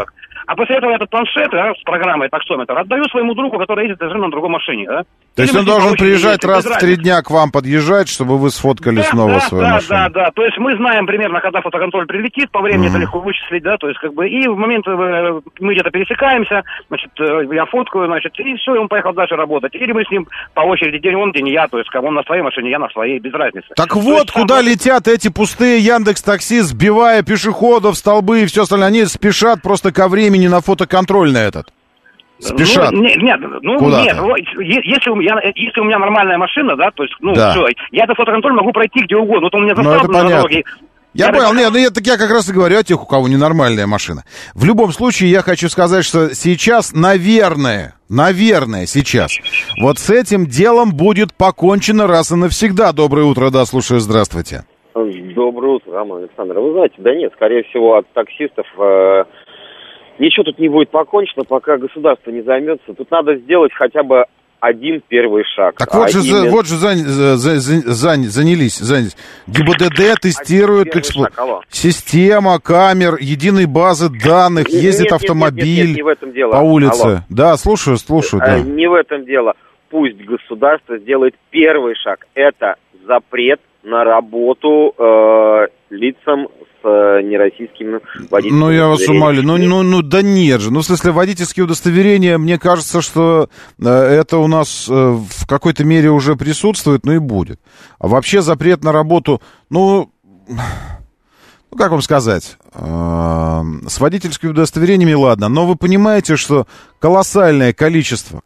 А после этого этот планшет с программой таксометр отдаю своему другу, который ездит совершенно на другой машине. Да? То есть он должен приезжать раз в 3 дня к вам подъезжать, чтобы вы сфоткали снова свою машину? Да. То есть мы знаем примерно, когда фотоконтроль прилетит, по времени это легко вычислить, да, то есть как бы, и в момент мы где-то пересекаемся, значит, я фоткаю, значит, и все, и он поехал дальше работать. Или мы с ним по очереди, день он, день я, то есть он на своей машине, я на своей, без разницы. Так вот, куда летят эти пустые Яндекс.Такси, сбивая пешеходов, столбы и все остальное, они спешат просто ко времени на фотоконтроль на этот. Спешат. Нет, если у меня нормальная машина, да, то есть, все, я этот фотоконтроль могу пройти где угодно, вот он меня застал на дороге. Я понял, я как раз и говорю о тех, у кого ненормальная машина. В любом случае, я хочу сказать, что сейчас, наверное, сейчас, вот с этим делом будет покончено раз и навсегда. Доброе утро, да, слушаю, здравствуйте. Доброе утро, Роман Александр. Вы знаете, да нет, скорее всего, от таксистов ничего тут не будет покончено, пока государство не займется. Тут надо сделать хотя бы один первый шаг. Так вот же занялись. ГИБДД тестирует система камер, единой базы данных, ездит автомобиль не в этом дело. По улице. Алло. Да, слушаю, да. Не в этом дело. Пусть государство сделает первый шаг. Это запрет на работу лицам с нероссийскими водительскими удостоверениями. Я вас умоляю, да нет же. В смысле, водительские удостоверения, мне кажется, что это у нас в какой-то мере уже присутствует, и будет. А вообще запрет на работу, как вам сказать, с водительскими удостоверениями, ладно, но вы понимаете, что колоссальное количество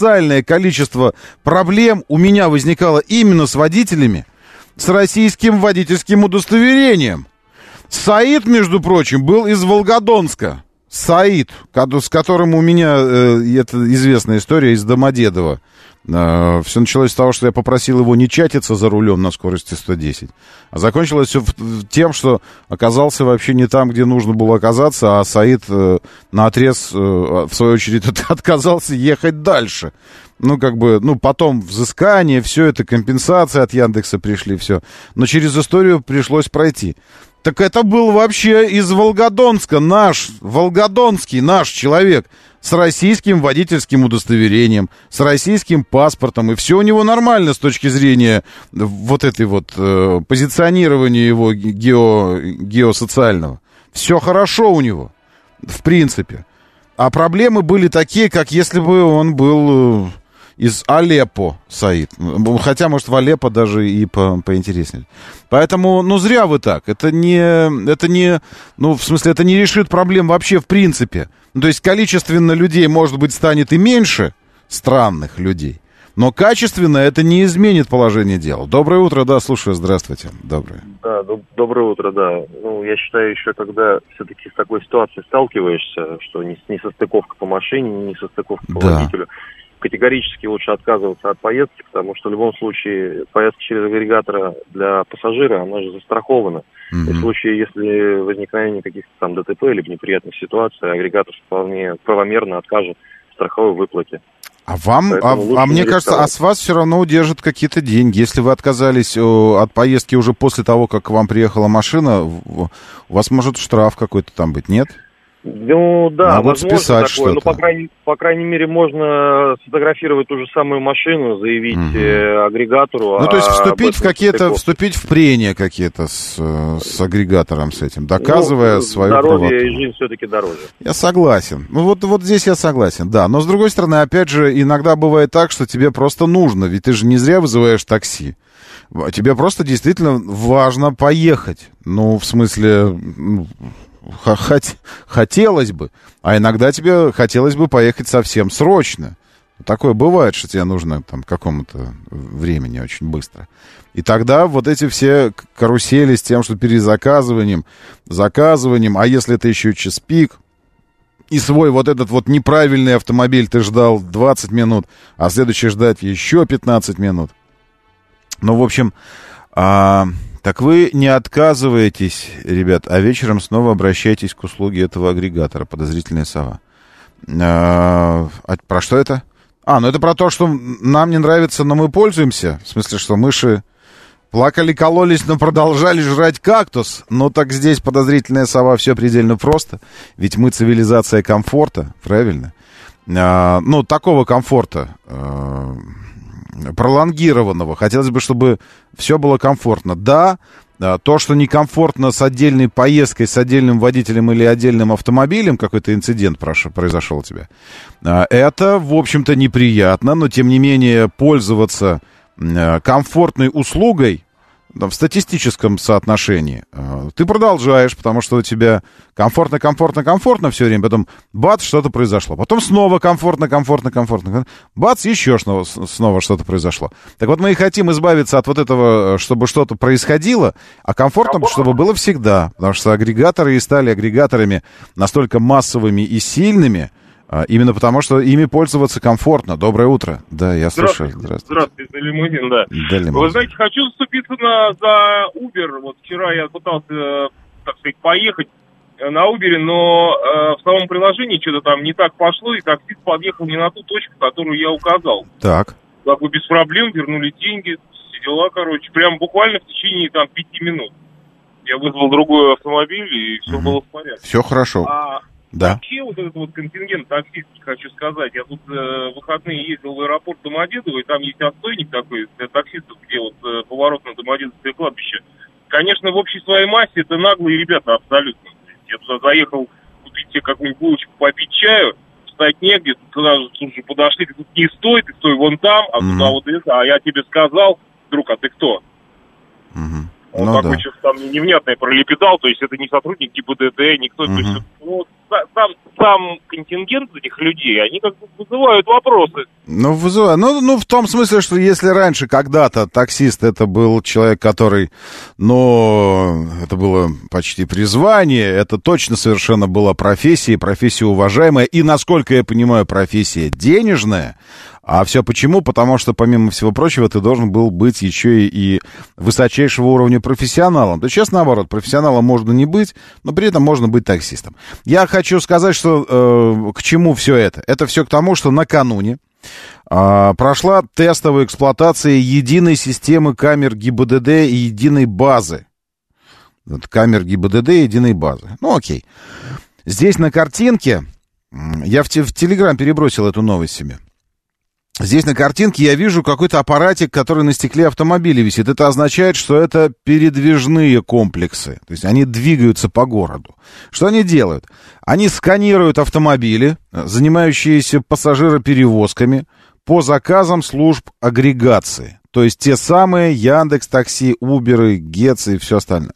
проблем у меня возникало именно с водителями, с российским водительским удостоверением. Саид, между прочим, был из Волгодонска. Саид, с которым у меня, это известная история, из Домодедово. Все началось с того, что я попросил его не чатиться за рулем на скорости 110. А закончилось все тем, что оказался вообще не там, где нужно было оказаться, а Саид наотрез, в свою очередь, отказался ехать дальше. Потом взыскание, все это, компенсация от Яндекса пришли, все. Но через историю пришлось пройти. Так это был вообще из Волгодонска, волгодонский наш человек с российским водительским удостоверением, с российским паспортом, и все у него нормально с точки зрения вот этой вот позиционирования его геосоциального. Все хорошо у него, в принципе. А проблемы были такие, как если бы он был из Алеппо, Саид. Хотя, может, в Алеппо даже и поинтереснее. Поэтому, зря вы так. Это не решит проблем вообще в принципе. То есть, количественно людей, может быть, станет и меньше, странных людей. Но качественно это не изменит положение дел. Доброе утро, да, слушаю, здравствуйте. Доброе. Да, доброе утро, да. Я считаю, еще когда все-таки с такой ситуацией сталкиваешься, что не состыковка по машине, не состыковка по водителю, категорически лучше отказываться от поездки, потому что в любом случае поездка через агрегатора для пассажира, она же застрахована. И в случае, если возникновение каких-то там ДТП или неприятных ситуаций, агрегатор вполне правомерно откажет в страховой выплате. Мне кажется, с вас все равно удержат какие-то деньги. Если вы отказались от поездки уже после того, как к вам приехала машина, у вас может штраф какой-то там быть, нет? Да, могут списать такое, что-то. По крайней мере, можно сфотографировать ту же самую машину, заявить агрегатору. То есть вступить в прения какие-то с агрегатором, с этим, доказывая свою правоту. Здоровье и жизнь все-таки дороже. Я согласен. Вот здесь я согласен, да. Но, с другой стороны, опять же, иногда бывает так, что тебе просто нужно, ведь ты же не зря вызываешь такси. Тебе просто действительно важно поехать. В смысле... Хотелось бы, а иногда тебе хотелось бы поехать совсем срочно. Такое бывает, что тебе нужно там какому-то времени очень быстро. И тогда вот эти все карусели с тем, что заказыванием, а если это еще час-пик, и свой вот этот вот неправильный автомобиль ты ждал 20 минут, а следующий ждать еще 15 минут. В общем... Так вы не отказываетесь, ребят, а вечером снова обращайтесь к услуге этого агрегатора, подозрительная сова. Про что это? Это про то, что нам не нравится, но мы пользуемся. В смысле, что мыши плакали, кололись, но продолжали жрать кактус. Ну, так здесь подозрительная сова, все предельно просто. Ведь мы цивилизация комфорта, правильно? Ну, такого комфорта, пролонгированного. Хотелось бы, чтобы все было комфортно. Да, то, что некомфортно с отдельной поездкой, с отдельным водителем или отдельным автомобилем, какой-то инцидент произошел у тебя, это, в общем-то, неприятно, но, тем не менее, пользоваться комфортной услугой в статистическом соотношении ты продолжаешь, потому что у тебя комфортно все время, потом бац, что-то произошло, потом снова комфортно, бац, еще снова что-то произошло. Так вот, мы и хотим избавиться от вот этого, чтобы что-то происходило, а комфортно, чтобы было всегда, потому что агрегаторы и стали агрегаторами настолько массовыми и сильными, именно потому, что ими пользоваться комфортно. Доброе утро. Да, я слушаю. Здравствуйте, это Лимузин, да. Лимузин. Вы знаете, хочу заступиться за Uber. Вот вчера я пытался, так сказать, поехать на Uber, но в самом приложении что-то там не так пошло, и таксист подъехал не на ту точку, которую я указал. Так. Как бы без проблем, вернули деньги, все дела, короче. Прям буквально в течение там 5 минут. Я вызвал другой автомобиль, и все было в порядке. Все хорошо. Да. Вообще вот этот вот контингент таксистский, хочу сказать, я тут в выходные ездил в аэропорт Домодедово, и там есть отстойник такой для таксистов, где вот поворот на Домодедовское кладбище. Конечно, в общей своей массе это наглые ребята абсолютно. Я туда заехал купить себе какую-нибудь булочку, попить чаю, встать негде, туда же подошли, ты тут не стой, ты стой вон там, а туда вот это, а я тебе сказал, друг, а ты кто? Он такой что-то там невнятное пролепетал, то есть это не сотрудник ГИБДД, никто, то есть сам контингент этих людей, они как бы вызывают вопросы. Ну, в том смысле, что если раньше когда-то таксист это был человек, который, это было почти призвание, это точно совершенно была профессия уважаемая, и, насколько я понимаю, профессия денежная. А все почему? Потому что, помимо всего прочего, ты должен был быть еще и высочайшего уровня профессионалом. То есть, сейчас наоборот, профессионалом можно не быть, но при этом можно быть таксистом. Я хочу сказать, что к чему все это? Это все к тому, что накануне прошла тестовая эксплуатация единой системы камер ГИБДД и единой базы. Камер ГИБДД и единой базы. Окей. Здесь на картинке, я в Телеграм перебросил эту новость себе. Здесь на картинке я вижу какой-то аппаратик, который на стекле автомобиля висит. Это означает, что это передвижные комплексы. То есть они двигаются по городу. Что они делают? Они сканируют автомобили, занимающиеся пассажироперевозками, по заказам служб агрегации. То есть те самые Яндекс.Такси, Уберы, Гетцы и все остальное.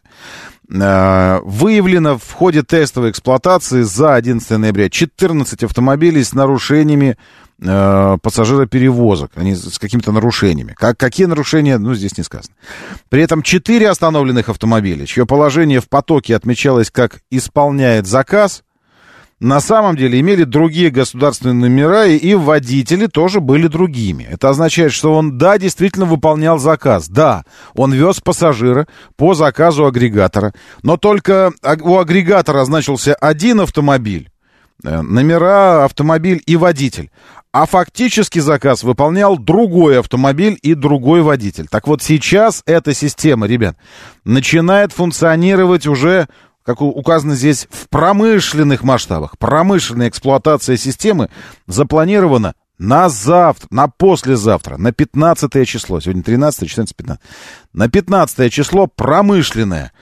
Выявлено в ходе тестовой эксплуатации за 11 ноября 14 автомобилей с нарушениями пассажироперевозок, они с какими-то нарушениями. Какие нарушения, здесь не сказано. При этом 4 остановленных автомобиля, чье положение в потоке отмечалось как «исполняет заказ», на самом деле имели другие государственные номера, и водители тоже были другими. Это означает, что он, действительно выполнял заказ. Да, он вез пассажира по заказу агрегатора, но только у агрегатора значился один автомобиль, номера, автомобиль и водитель. А фактически заказ выполнял другой автомобиль и другой водитель. Так вот, сейчас эта система, ребят, начинает функционировать уже, как указано здесь, в промышленных масштабах. Промышленная эксплуатация системы запланирована на завтра, на послезавтра, на 15 число. Сегодня 13, 14, 15. На 15 число промышленная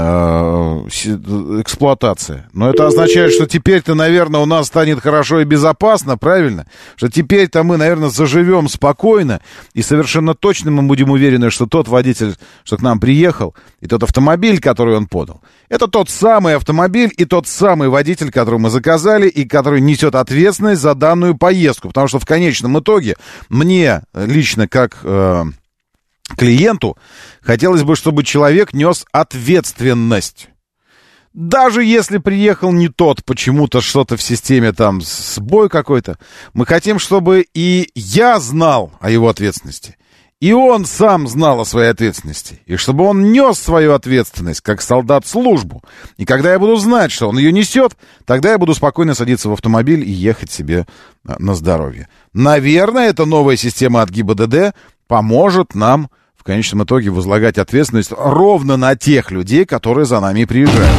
эксплуатация. Но это означает, что теперь-то, наверное, у нас станет хорошо и безопасно, правильно? Что теперь-то мы, наверное, заживем спокойно, и совершенно точно мы будем уверены, что тот водитель, что к нам приехал, и тот автомобиль, который он подал, это тот самый автомобиль и тот самый водитель, которого мы заказали, и который несет ответственность за данную поездку. Потому что в конечном итоге мне лично, как клиенту, хотелось бы, чтобы человек нес ответственность. Даже если приехал не тот, почему-то что-то в системе там, сбой какой-то, мы хотим, чтобы и я знал о его ответственности, и он сам знал о своей ответственности, и чтобы он нес свою ответственность, как солдат, службу. И когда я буду знать, что он ее несет, тогда я буду спокойно садиться в автомобиль и ехать себе на здоровье. Наверное, эта новая система от ГИБДД поможет нам в конечном итоге возлагать ответственность ровно на тех людей, которые за нами приезжают.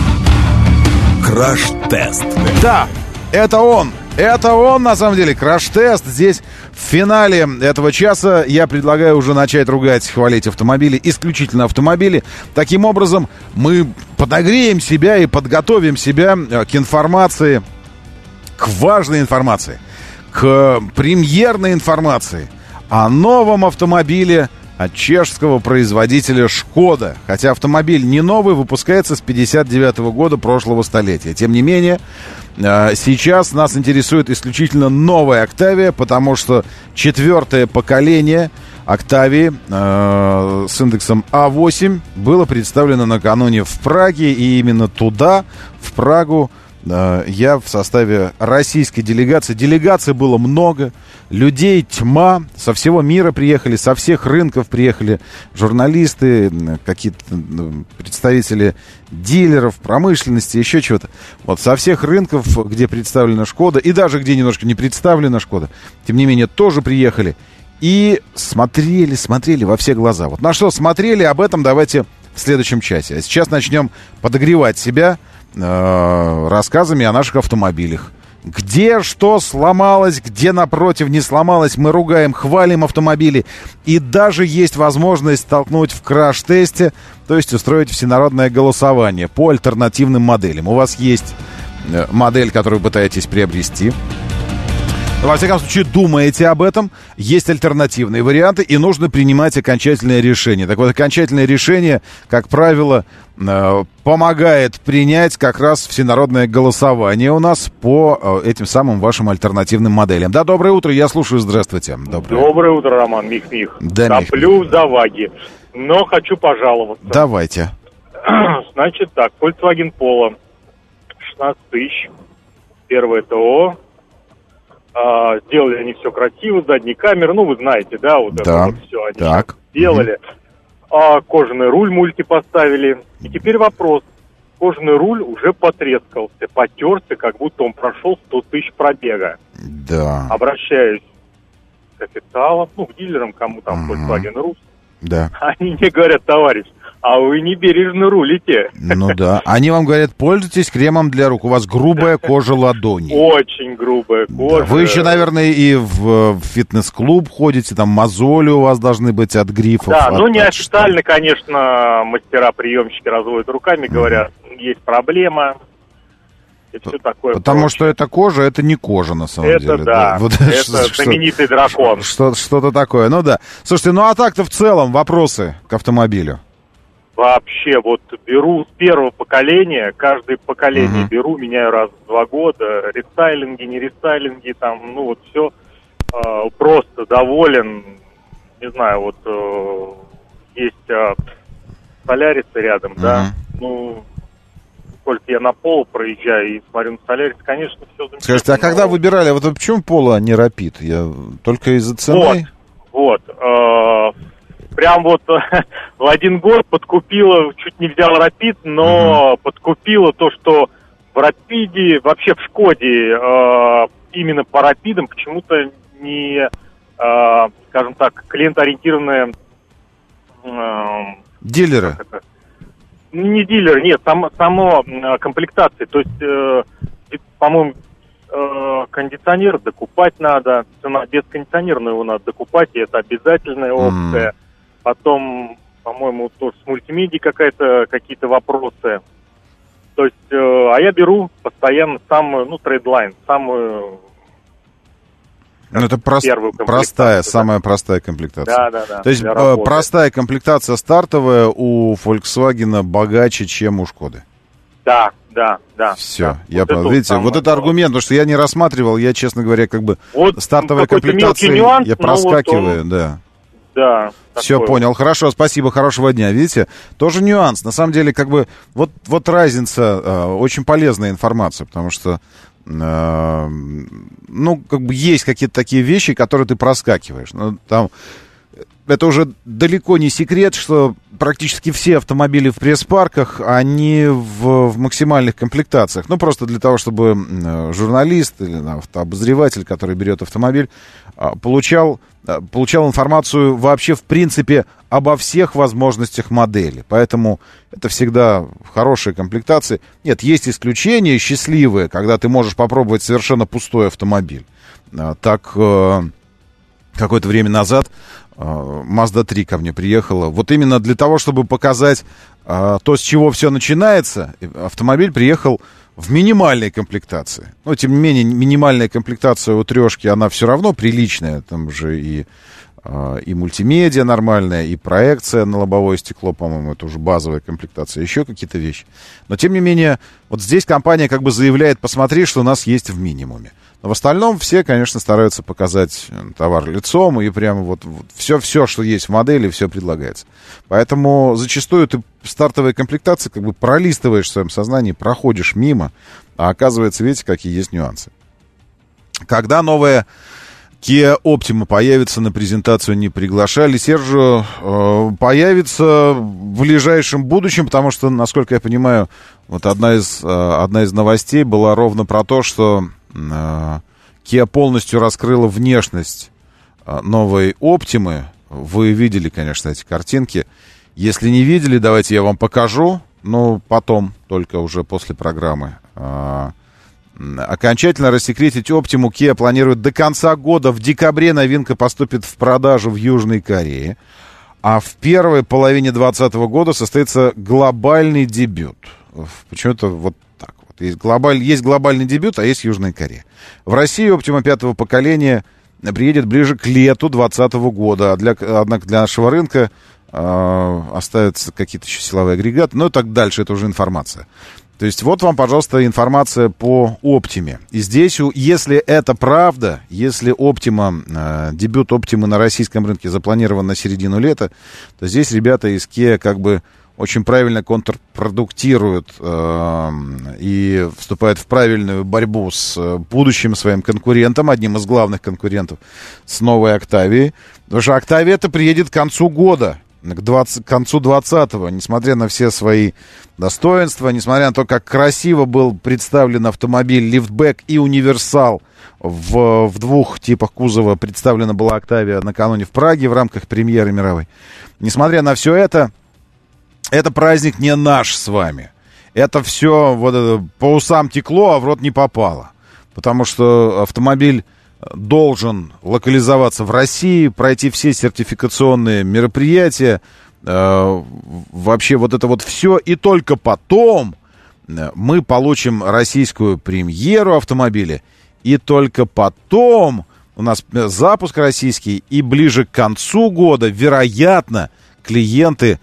Краш-тест. Да, это он. Это он, на самом деле, краш-тест. Здесь в финале этого часа я предлагаю уже начать ругать, хвалить автомобили, исключительно автомобили. Таким образом, мы подогреем себя и подготовим себя к информации, к важной информации, к премьерной информации о новом автомобиле от чешского производителя «Шкода». Хотя автомобиль не новый, выпускается с 59-го года прошлого столетия. Тем не менее, сейчас нас интересует исключительно новая «Октавия», потому что 4-е поколение «Октавии» с индексом А8 было представлено накануне в Праге, и именно туда, в Прагу, я в составе российской делегации. Делегаций было много, людей тьма, со всего мира приехали, со всех рынков приехали журналисты, какие-то представители дилеров, промышленности, еще чего-то. Вот со всех рынков, где представлена «Шкода», и даже где немножко не представлена «Шкода», тем не менее, тоже приехали. И смотрели во все глаза. Вот на что смотрели, об этом давайте в следующем часе. А сейчас начнем подогревать себя рассказами о наших автомобилях. Где что сломалось, где напротив не сломалось, мы ругаем, хвалим автомобили. И даже есть возможность столкнуть в краш-тесте, то есть устроить всенародное голосование по альтернативным моделям. У вас есть модель, которую вы пытаетесь приобрести. Во всяком случае, думаете об этом, есть альтернативные варианты, и нужно принимать окончательное решение. Так вот, окончательное решение, как правило, помогает принять как раз всенародное голосование у нас по этим самым вашим альтернативным моделям. Да, доброе утро, я слушаю, здравствуйте. Доброе утро, Роман, Мих. Да, топлю за ваги, но хочу пожаловаться. Давайте. Значит так, Volkswagen Polo, 16 тысяч, первое ТО. Сделали они все красиво, задние камеры, ну вы знаете, да, вот да. Это вот все они так. сделали. Кожаный руль мульти поставили. И теперь вопрос. Кожаный руль уже потрескался, потерся, как будто он прошел 100 тысяч пробега. Да. Обращаюсь к официалам, к дилерам, кому там Volkswagen Rus. Да. Они мне говорят: товарищ, а вы не бережно рулите. Ну да. Они вам говорят: пользуйтесь кремом для рук. У вас грубая кожа ладони. Очень грубая кожа. Да. Вы еще, наверное, и в фитнес-клуб ходите, там мозоли у вас должны быть от грифов. Да, неофициально, конечно, мастера-приемщики разводят руками, говорят, есть проблема. И все такое. Потому что эта кожа, это не кожа, на самом деле. Это да, вот, это знаменитый дракон. Что-то такое, ну да. Слушайте, а так-то в целом вопросы к автомобилю? Вообще, вот беру с первого поколения, каждое поколение беру, меняю раз в 2 года, рестайлинги, не рестайлинги, там, все, просто доволен, не знаю, вот есть Солярисы рядом, да, сколько я на Поло проезжаю и смотрю на Солярис, конечно, все замечательно. Скажите, а когда выбирали, вот почему Поло, а не Рапид? Только из-за цены? Вот. Прям вот в 1 год подкупила, чуть не взял Рапид, но подкупила то, что в Рапиде, вообще в Шкоде, именно по Рапидам почему-то не, скажем так, клиентоориентированные... Дилеры? Не дилеры, нет, само комплектация. То есть, по-моему, кондиционер докупать надо, цена без кондиционера, но его надо докупать, и это обязательная опция. Потом, по-моему, тоже с мультимедией какие-то вопросы. То есть, а я беру постоянно самую, трейдлайн, самую... это самая простая комплектация. Да. То есть простая комплектация стартовая у Volkswagen богаче, чем у Шкоды. Да. Все, да. Я понял. Видите, вот это аргумент, потому что я не рассматривал, я, честно говоря, стартовая комплектация, нюанс, я проскакиваю, да. Да. Все, понял. Хорошо, спасибо, хорошего дня. Видите, тоже нюанс. На самом деле, вот разница, очень полезная информация, потому что, есть какие-то такие вещи, которые ты проскакиваешь. Там это уже далеко не секрет, что практически все автомобили в пресс-парках, они в максимальных комплектациях. Ну, просто для того, чтобы журналист или автообозреватель, который берет автомобиль, получал информацию вообще, в принципе, обо всех возможностях модели. Поэтому это всегда хорошие комплектации. Нет, есть исключения счастливые, когда ты можешь попробовать совершенно пустой автомобиль. Так, какое-то время назад Mazda 3 ко мне приехала. Вот именно для того, чтобы показать то, с чего все начинается, автомобиль приехал в минимальной комплектации. Но, тем не менее, минимальная комплектация у трешки, она все равно приличная. Там же и мультимедиа нормальная, и проекция на лобовое стекло, по-моему, это уже базовая комплектация, еще какие-то вещи. Но, тем не менее, вот здесь компания как бы заявляет: посмотри, что у нас есть в минимуме. Но в остальном все, конечно, стараются показать товар лицом, и прямо вот все, что есть в модели, все предлагается. Поэтому зачастую ты стартовые комплектации как бы пролистываешь в своем сознании, проходишь мимо, а оказывается, видите, какие есть нюансы. Когда новая Kia Optima появится, на презентацию не приглашали. Сержу появится в ближайшем будущем, потому что, насколько я понимаю, вот одна из новостей была ровно про то, что Kia полностью раскрыла внешность новой Optima. Вы видели, конечно, эти картинки. Если не видели, давайте я вам покажу. Но потом, только уже после программы. Окончательно рассекретить Optima Kia планирует до конца года. В декабре новинка поступит в продажу в Южной Корее. А в первой половине 2020 года состоится глобальный дебют. Почему-то вот так вот. Есть глобальный дебют, а есть Южная Корея. В России Optima 5-го поколения приедет ближе к лету 2020 года. Однако для нашего рынка оставятся какие-то еще силовые агрегаты. Ну и так дальше, это уже информация. То есть вот вам, пожалуйста, информация по Optima. И здесь, если это правда, если дебют Optima на российском рынке запланирован на середину лета, то здесь ребята из Kia как бы очень правильно контрпродуктируют и вступают в правильную борьбу с будущим своим конкурентом, одним из главных конкурентов, с новой Octavia. Потому что Octavia-то приедет к концу года. К концу 2020-го, несмотря на все свои достоинства, несмотря на то, как красиво был представлен автомобиль лифтбэк и универсал, в двух типах кузова представлена была Octavia накануне в Праге в рамках премьеры мировой. Несмотря на все это праздник не наш с вами. Это все по усам текло, а в рот не попало. Потому что автомобиль должен локализоваться в России, пройти все сертификационные мероприятия, вообще вот это вот все, и только потом мы получим российскую премьеру автомобиля, и только потом у нас запуск российский, и ближе к концу года, вероятно, клиенты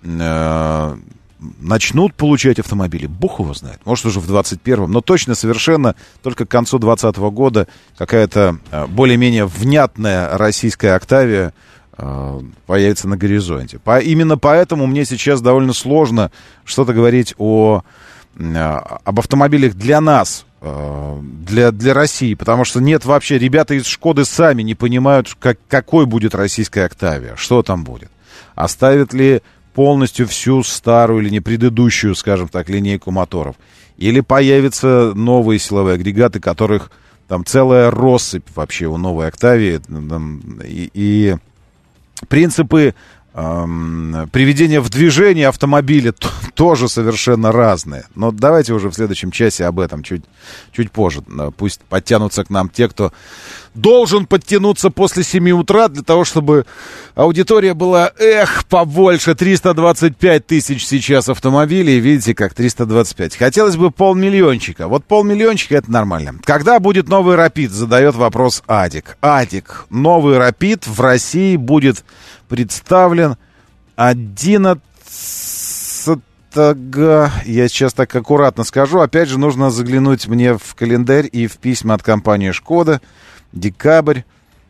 начнут получать автомобили. Бог его знает. Может, уже в 21-м. Но точно, совершенно только к концу 2020 года какая-то более-менее внятная российская Octavia появится на горизонте. Именно поэтому мне сейчас довольно сложно что-то говорить об автомобилях для нас, для России. Потому что нет вообще... Ребята из Шкоды сами не понимают, какой будет российская Octavia. Что там будет. Оставят ли полностью всю старую или не предыдущую, скажем так, линейку моторов. Или появятся новые силовые агрегаты, которых там целая россыпь вообще у новой Octavia. И принципы приведения в движение автомобиля тоже совершенно разные. Но давайте уже в следующем часе об этом чуть позже. Пусть подтянутся к нам те, кто должен подтянуться после 7 утра, для того, чтобы аудитория была, побольше. 325 тысяч сейчас автомобилей. Видите, как 325. Хотелось бы 500 000. Вот 500 000 это нормально. Когда будет новый Rapid, задает вопрос Адик. Адик, новый Rapid в России будет представлен 11... Я сейчас так аккуратно скажу. Опять же, нужно заглянуть мне в календарь и в письма от компании «Шкода». Декабрь,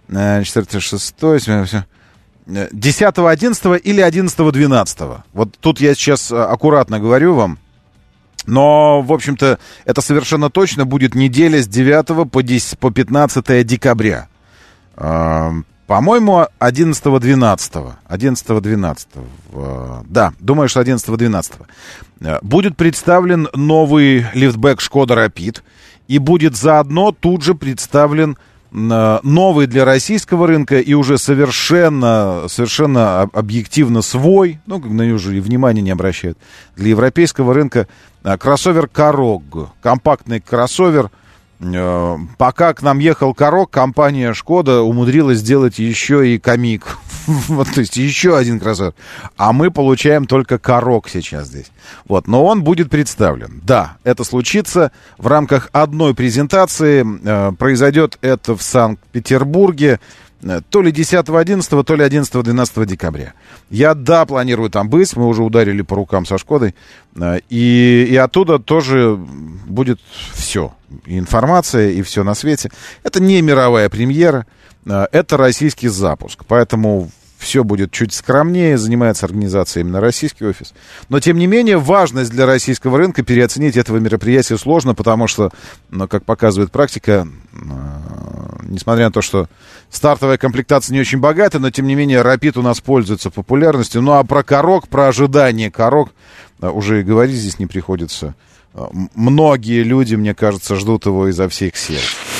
4-6, 10-11 или 11-12. Вот тут я сейчас аккуратно говорю вам. Но, в общем-то, это совершенно точно будет неделя с 9 по 15 декабря. По-моему, 11-12. 11-12. Да, думаю, что 11-12. Будет представлен новый лифтбэк Шкода Rapid. И будет заодно тут же представлен новый для российского рынка и уже совершенно объективно свой, ну, на него уже и внимания не обращают, для европейского рынка кроссовер Karoq. Компактный кроссовер. Пока к нам ехал Karoq, компания Шкода умудрилась сделать еще и Kamiq. Вот, то есть еще один кроссовер. А мы получаем только Karoq сейчас здесь. Вот, но он будет представлен. Да, это случится в рамках одной презентации. Произойдет это в Санкт-Петербурге. То ли 10-11, то ли 11-12 декабря. Я, да, планирую там быть. Мы уже ударили по рукам со Шкодой. И оттуда тоже будет все. И информация, и все на свете. Это не мировая премьера. Это российский запуск. Поэтому все будет чуть скромнее. Занимается организацией именно российский офис. Но, тем не менее, важность для российского рынка переоценить этого мероприятия сложно, потому что, как показывает практика, несмотря на то, что стартовая комплектация не очень богата, но, тем не менее, Rapid у нас пользуется популярностью. Ну, а про Karoq, про ожидание Karoq уже и говорить здесь не приходится. Многие люди, мне кажется, ждут его изо всех сил.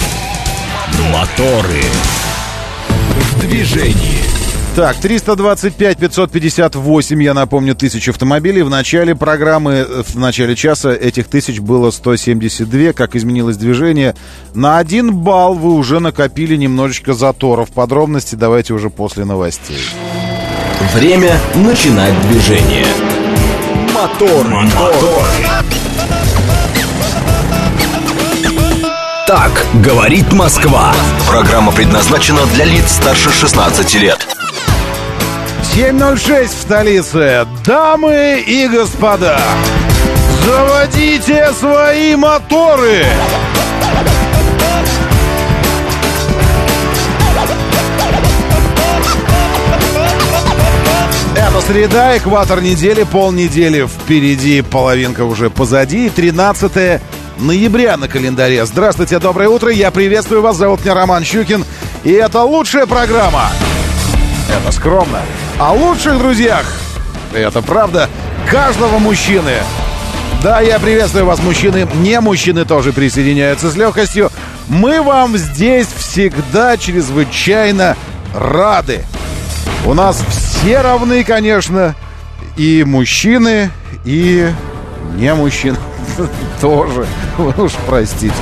Моторы в движении. Так, 325-558, я напомню, тысяч автомобилей. В начале программы, в начале часа этих тысяч было 172. Как изменилось движение? На 1 балл вы уже накопили немножечко заторов. Подробности давайте уже после новостей. Время начинать движение. Мотор. Так говорит Москва. Программа предназначена для лиц старше 16 лет. 7:06 в столице. Дамы и господа, заводите свои моторы! Это среда, экватор недели, полнедели впереди, половинка уже позади, 13 ноября на календаре. Здравствуйте, доброе утро, я приветствую вас, зовут меня Роман Щукин, и это лучшая программа. Это скромно. О лучших друзьях, это правда, каждого мужчины. Да, я приветствую вас, мужчины. Не мужчины тоже присоединяются с легкостью. Мы вам здесь всегда чрезвычайно рады. У нас все равны, конечно, и мужчины, и не мужчины тоже. Вы уж простите.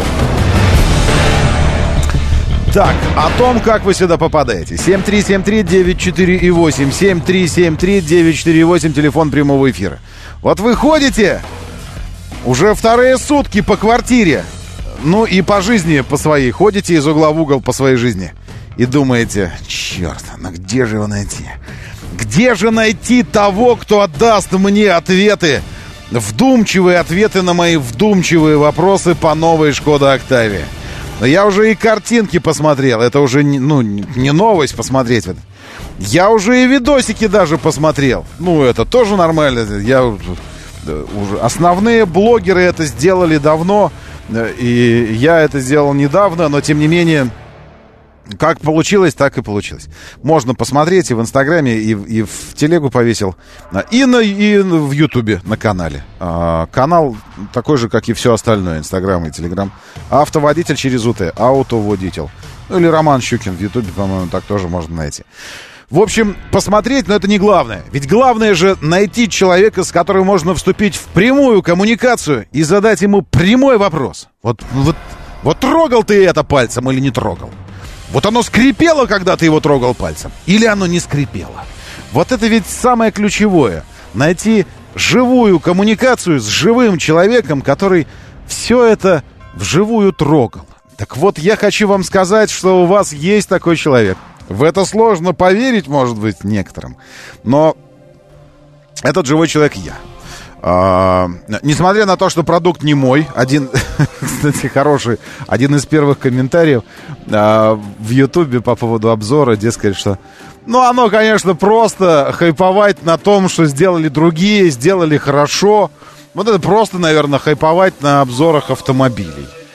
Так, о том, как вы сюда попадаете. 7373948, 7373948, телефон прямого эфира. Вот вы ходите уже вторые сутки по квартире, ну и по жизни по своей. Ходите из угла в угол по своей жизни. И думаете, черт, ну где же его найти? Где же найти того, кто отдаст мне ответы, вдумчивые ответы на мои вдумчивые вопросы по новой Шкода Октавии? Я уже и картинки посмотрел. Это уже не новость посмотреть. Я уже и видосики даже посмотрел. Ну, это тоже нормально. Основные блогеры это сделали давно. И я это сделал недавно. Но, тем не менее, как получилось, так и получилось. Можно посмотреть и в Инстаграме, и в телегу повесил. И в Ютубе на канале. Канал такой же, как и все остальное. Инстаграм и Телеграм. Автоводитель через УТ. Аутоводитель. Ну или Роман Щукин в Ютубе, по-моему, так тоже можно найти. В общем, посмотреть, но это не главное. Ведь главное же найти человека, с которым можно вступить в прямую коммуникацию и задать ему прямой вопрос. Вот трогал ты это пальцем или не трогал? Вот оно скрипело, когда ты его трогал пальцем? Или оно не скрипело? Вот это ведь самое ключевое. Найти живую коммуникацию с живым человеком, который все это вживую трогал. Так вот, я хочу вам сказать, что у вас есть такой человек. В это сложно поверить, может быть, некоторым. Но этот живой человек я. Несмотря на то, что продукт не мой, кстати, хороший, один из первых комментариев в Ютубе по поводу обзора, дескать, что оно, конечно, просто хайповать на том, что сделали другие, сделали хорошо. Вот это просто, наверное, хайповать на обзорах автомобилей.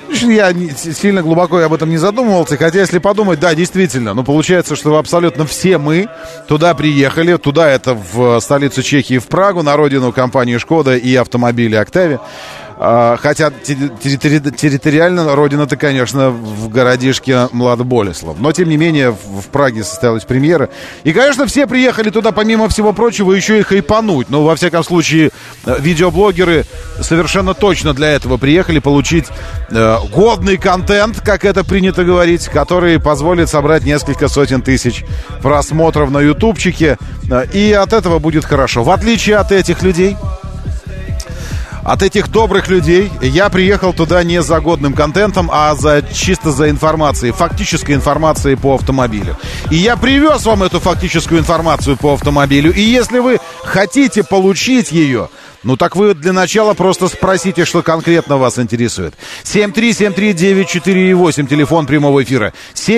Я сильно глубоко об этом не задумывался, хотя если подумать, да, действительно, получается, что абсолютно все мы туда приехали, туда это в столицу Чехии, в Прагу, на родину компании «Шкода» и автомобиля «Октавия». Хотя территориально родина-то, конечно, в городишке Младоболеслав. Но, тем не менее, в Праге состоялась премьера. И, конечно, все приехали туда, помимо всего прочего, еще и хайпануть. Но, во всяком случае, видеоблогеры совершенно точно для этого приехали получить годный контент, как это принято говорить, который позволит собрать несколько сотен тысяч просмотров на ютубчике. И от этого будет хорошо. В отличие от этих людей... От этих добрых людей я приехал туда не за годным контентом, а чисто за информацией, фактической информацией по автомобилю. И я привез вам эту фактическую информацию по автомобилю. И если вы хотите получить ее, так вы для начала просто спросите, что конкретно вас интересует. 7373948, телефон прямого эфира.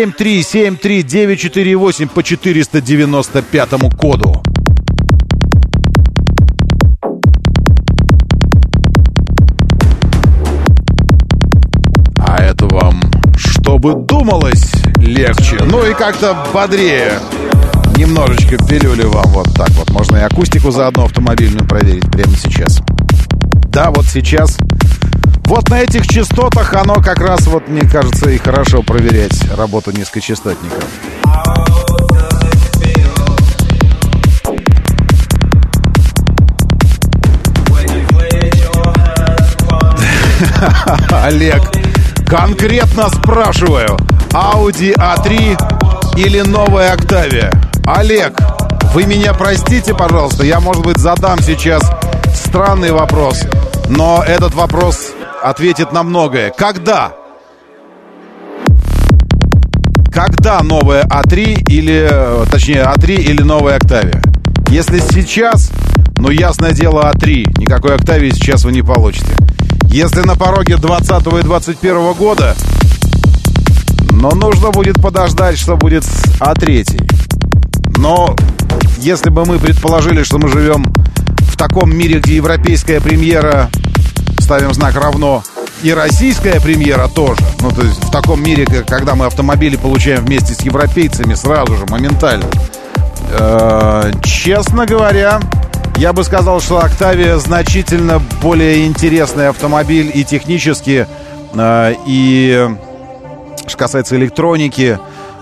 7373948 по 495 коду. Это вам, чтобы думалось легче, и как-то бодрее. Немножечко пилюли вам вот так вот. Можно и акустику заодно автомобильную проверить прямо сейчас. Да, вот сейчас. Вот на этих частотах оно как раз, мне кажется, и хорошо проверять работу низкочастотников. Олег, конкретно спрашиваю, Audi A3 или новая Octavia? Олег, вы меня простите, пожалуйста, я, может быть, задам сейчас странный вопрос, но этот вопрос ответит на многое. Когда? Когда новая A3 точнее, A3 или новая Octavia? Если сейчас, ясное дело, A3. Никакой Octavia сейчас вы не получите. Если на пороге 20 и 21 года, нужно будет подождать, что будет с А3. Но если бы мы предположили, что мы живем в таком мире, где европейская премьера, ставим знак равно, и российская премьера тоже, то есть в таком мире, когда мы автомобили получаем вместе с европейцами сразу же, моментально. Честно говоря... Я бы сказал, что Octavia значительно более интересный автомобиль и технически, и что касается электроники,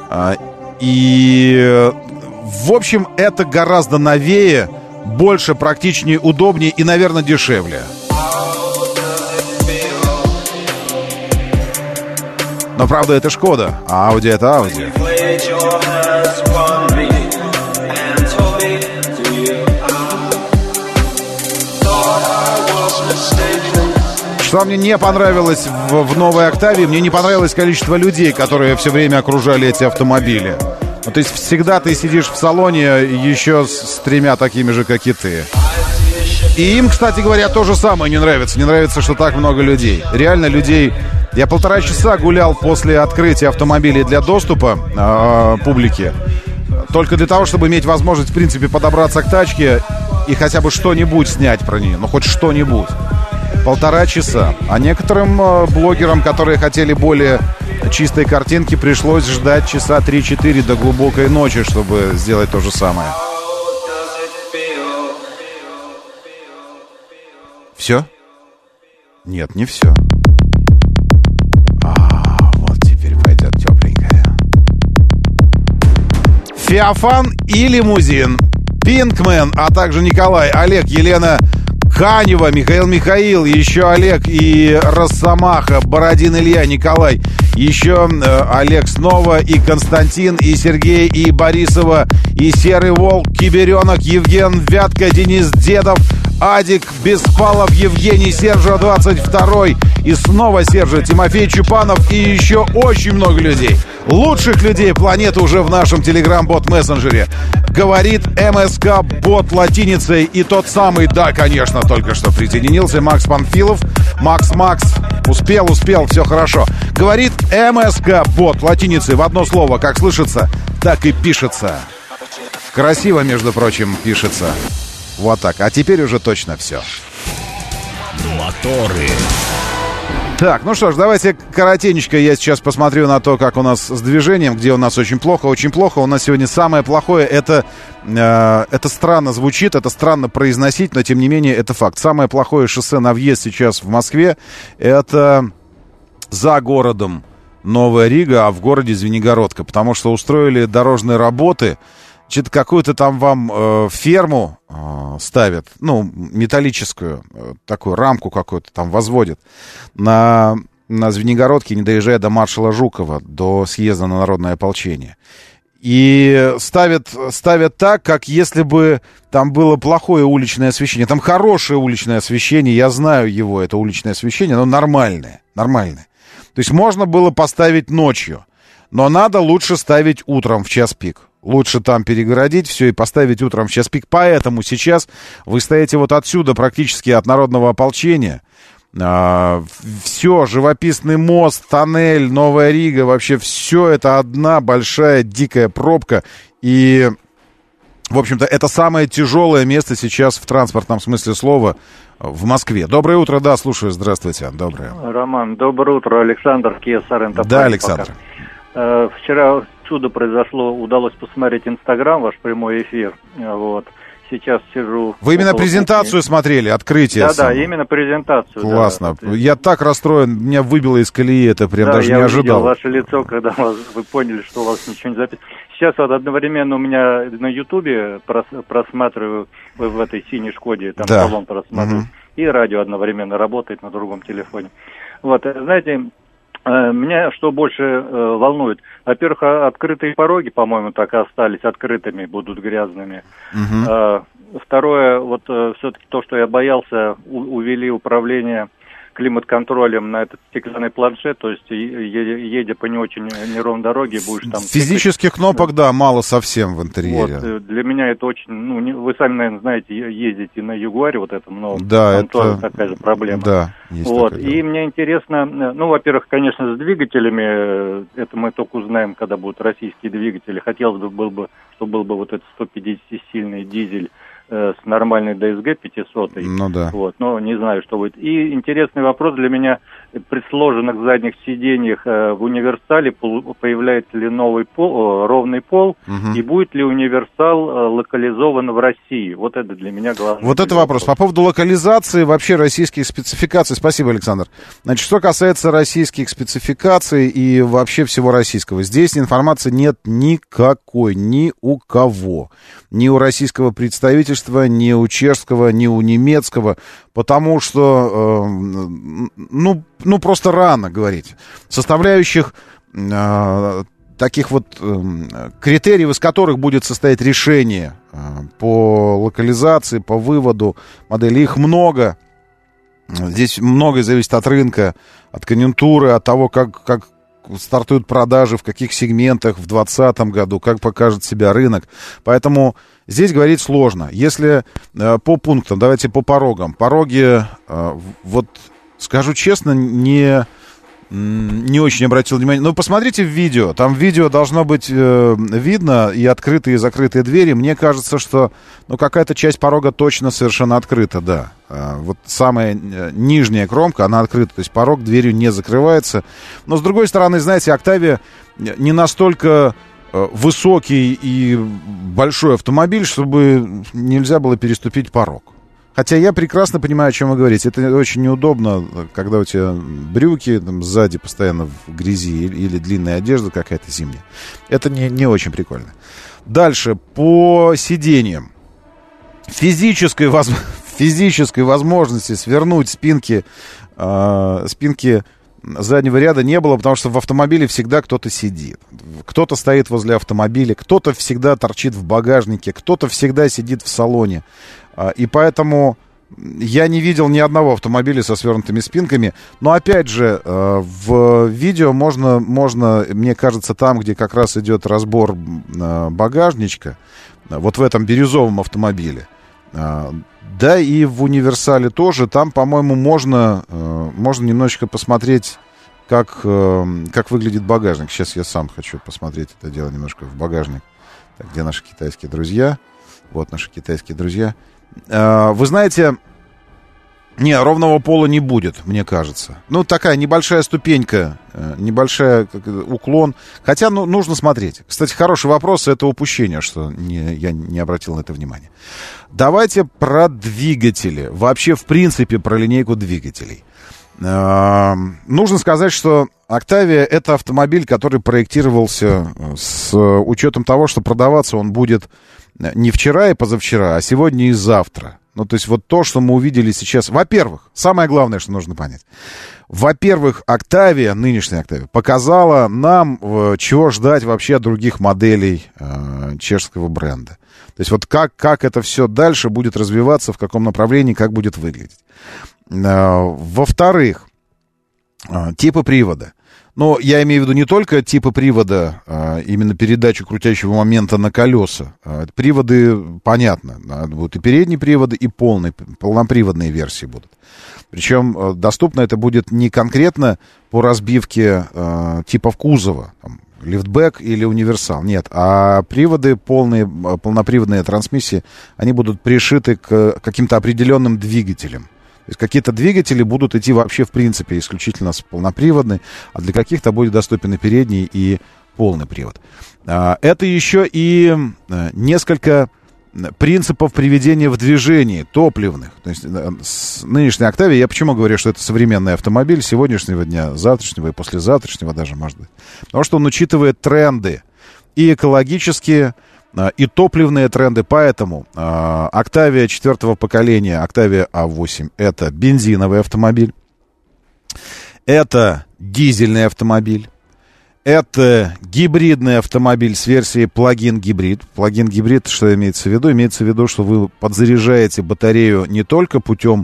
и в общем это гораздо новее, больше, практичнее, удобнее и, наверное, дешевле. Но правда это Шкода, а Audi это Audi. Что мне не понравилось в новой Octavia, мне не понравилось количество людей, которые все время окружали эти автомобили. То есть всегда ты сидишь в салоне еще с тремя такими же, как и ты. И им, кстати говоря, то же самое не нравится. Не нравится, что так много людей. Реально людей... Я 1,5 часа гулял после открытия автомобилей для доступа публике. Только для того, чтобы иметь возможность, в принципе, подобраться к тачке и хотя бы что-нибудь снять про нее. Хоть что-нибудь. 1,5 часа. А некоторым блогерам, которые хотели более чистой картинки, пришлось ждать часа 3-4 до глубокой ночи, чтобы сделать то же самое. Все? Нет, не все. Вот теперь пойдет тепленькая. Феофан и лимузин. Пинкмен, а также Николай, Олег, Елена Канева, Михаил, еще Олег и Росомаха, Бородин Илья, Николай, еще Олег снова, и Константин, и Сергей, и Борисова, и Серый Волк, Киберенок, Евген Вятка, Денис Дедов, Адик, Беспалов, Евгений, Сержа 22 и снова Сержа, Тимофей Чупанов и еще очень много людей. Лучших людей планеты уже в нашем Telegram-бот-мессенджере. Говорит МСК-бот латиницей и тот самый, да, конечно, только что присоединился, Макс Панфилов. Макс, успел, все хорошо. Говорит МСК-бот латиницей в одно слово, как слышится, так и пишется. Красиво, между прочим, пишется. Вот так. А теперь уже точно все. Моторы. Так, ну что ж, давайте коротенечко я сейчас посмотрю на то, как у нас с движением, где у нас очень плохо. Очень плохо. У нас сегодня самое плохое, это странно звучит, это странно произносить, но тем не менее это факт. Самое плохое шоссе на въезд сейчас в Москве, это за городом Новая Рига, а в городе Звенигородка, потому что устроили дорожные работы. Что-то какую-то там вам ферму ставят, ну, металлическую, такую рамку какую-то там возводят на Звенигородке, не доезжая до маршала Жукова, до съезда на народное ополчение. И ставят так, как если бы там было плохое уличное освещение. Там хорошее уличное освещение, я знаю его, это уличное освещение, но нормальное. То есть можно было поставить ночью, но надо лучше ставить утром в час пик. Лучше там перегородить все и поставить утром в час пик. Поэтому сейчас вы стоите вот отсюда, практически от народного ополчения. Все, живописный мост, тоннель, Новая Рига, вообще все это одна большая дикая пробка. И, в общем-то, это самое тяжелое место сейчас в транспортном смысле слова в Москве. Доброе утро, да, слушаю, здравствуйте. Доброе. Роман, доброе утро, Александр, Kia Sorento. Да, Александр. Вчера чудо произошло, удалось посмотреть Инстаграм, ваш прямой эфир, вот. Сейчас сижу... Вы именно презентацию смотрели, открытие? Да, именно презентацию. Классно. Да. Я так расстроен, меня выбило из колеи, это прям даже не ожидал. Да, я увидел ваше лицо, когда вы поняли, что у вас ничего не записано. Сейчас вот одновременно у меня на Ютубе просматриваю, в этой синей Шкоде, там салон просматриваю, и радио одновременно работает на другом телефоне. Вот, знаете... Меня что больше волнует? Во-первых, открытые пороги, по-моему, так и остались открытыми, будут грязными. Второе, вот все-таки то, что я боялся, увели управление климат-контролем на этот стеклянный планшет, то есть едя по не очень неровной дороге, будешь там... Физических кнопок, да, мало совсем в интерьере. Вот, для меня это очень... Ну, вы сами, наверное, знаете, ездите на Ягуаре вот этом, но да, там это... тоже такая же проблема. Да, есть вот, и мне интересно, ну, во-первых, конечно, с двигателями, это мы только узнаем, когда будут российские двигатели. Хотелось бы, чтобы был бы вот этот 150-сильный дизель с нормальной DSG 500. Ну да. Вот, но не знаю, что будет. И интересный вопрос для меня. При сложенных задних сиденьях в универсале появляется ли новый ровный пол, и будет ли универсал локализован в России? Вот это для меня главное. Вот это вопрос. По поводу локализации вообще российских спецификаций. Спасибо, Александр. Значит, что касается российских спецификаций и вообще всего российского. Здесь информации нет никакой, ни у кого. Ни у российского представительства, ни у чешского, ни у немецкого. Потому что, ну, просто рано говорить. Составляющих таких вот критериев, из которых будет состоять решение по локализации, по выводу модели, их много. Здесь многое зависит от рынка, от конъюнктуры, от того, как стартуют продажи, в каких сегментах в 2020 году, как покажет себя рынок. Поэтому здесь говорить сложно. Если по пунктам, давайте по порогам. Пороги, вот скажу честно, не очень обратил внимание. Но посмотрите в видео. Там в видео должно быть видно и открытые, и закрытые двери. Мне кажется, что какая-то часть порога точно совершенно открыта, да. Вот самая нижняя кромка, она открыта. То есть порог дверью не закрывается. Но с другой стороны, знаете, Octavia не настолько высокий и большой автомобиль, чтобы нельзя было переступить порог. Хотя я прекрасно понимаю, о чем вы говорите. Это очень неудобно, когда у тебя брюки там, сзади постоянно в грязи или длинная одежда какая-то зимняя. Это не очень прикольно. Дальше, по сиденьям. Физической возможности свернуть спинки заднего ряда не было, потому что в автомобиле всегда кто-то сидит. Кто-то стоит возле автомобиля, кто-то всегда торчит в багажнике, кто-то всегда сидит в салоне. И поэтому я не видел ни одного автомобиля со свернутыми спинками. Но опять же, в видео можно, мне кажется, там, где как раз идет разбор багажничка, вот в этом бирюзовом автомобиле, да и в универсале тоже, там, по-моему, можно немножечко посмотреть, как выглядит багажник. Сейчас я сам хочу посмотреть это дело немножко в багажник. Так, где наши китайские друзья? Вот наши китайские друзья. Вы знаете, Не, ровного пола не будет, мне кажется. Ну, такая небольшая ступенька, небольшая уклон. Хотя, ну, нужно смотреть. Кстати, хороший вопрос, это упущение, что я не обратил на это внимания. Давайте про двигатели. Вообще, в принципе, про линейку двигателей. Нужно сказать, что Octavia — это автомобиль, который проектировался с учетом того, что продаваться он будет не вчера и позавчера, а сегодня и завтра. Ну, то есть вот то, что мы увидели сейчас... Во-первых, самое главное, что нужно понять. Во-первых, Octavia, нынешняя Octavia, показала нам, чего ждать вообще от других моделей чешского бренда. То есть вот как это все дальше будет развиваться, в каком направлении, как будет выглядеть. Во-вторых, типы привода. Но я имею в виду не только типы привода, именно передачу крутящего момента на колеса. Приводы, понятно, будут и передние приводы, и полноприводные версии будут. Причем доступно это будет не конкретно по разбивке типов кузова, там, лифтбэк или универсал, нет, а приводы, полноприводные трансмиссии, они будут пришиты к каким-то определенным двигателям. То есть какие-то двигатели будут идти вообще, в принципе, исключительно с полноприводной, а для каких-то будет доступен и передний, и полный привод. Это еще и несколько принципов приведения в движение топливных. То есть нынешняя Octavia, я почему говорю, что это современный автомобиль сегодняшнего дня, завтрашнего и послезавтрашнего даже, может быть. Потому что он учитывает тренды и экологические, и топливные тренды, поэтому Octavia 4-го поколения, Octavia A8, это бензиновый автомобиль, это дизельный автомобиль, это гибридный автомобиль с версией плагин-гибрид. Плагин-гибрид, что имеется в виду? Имеется в виду, что вы подзаряжаете батарею не только путем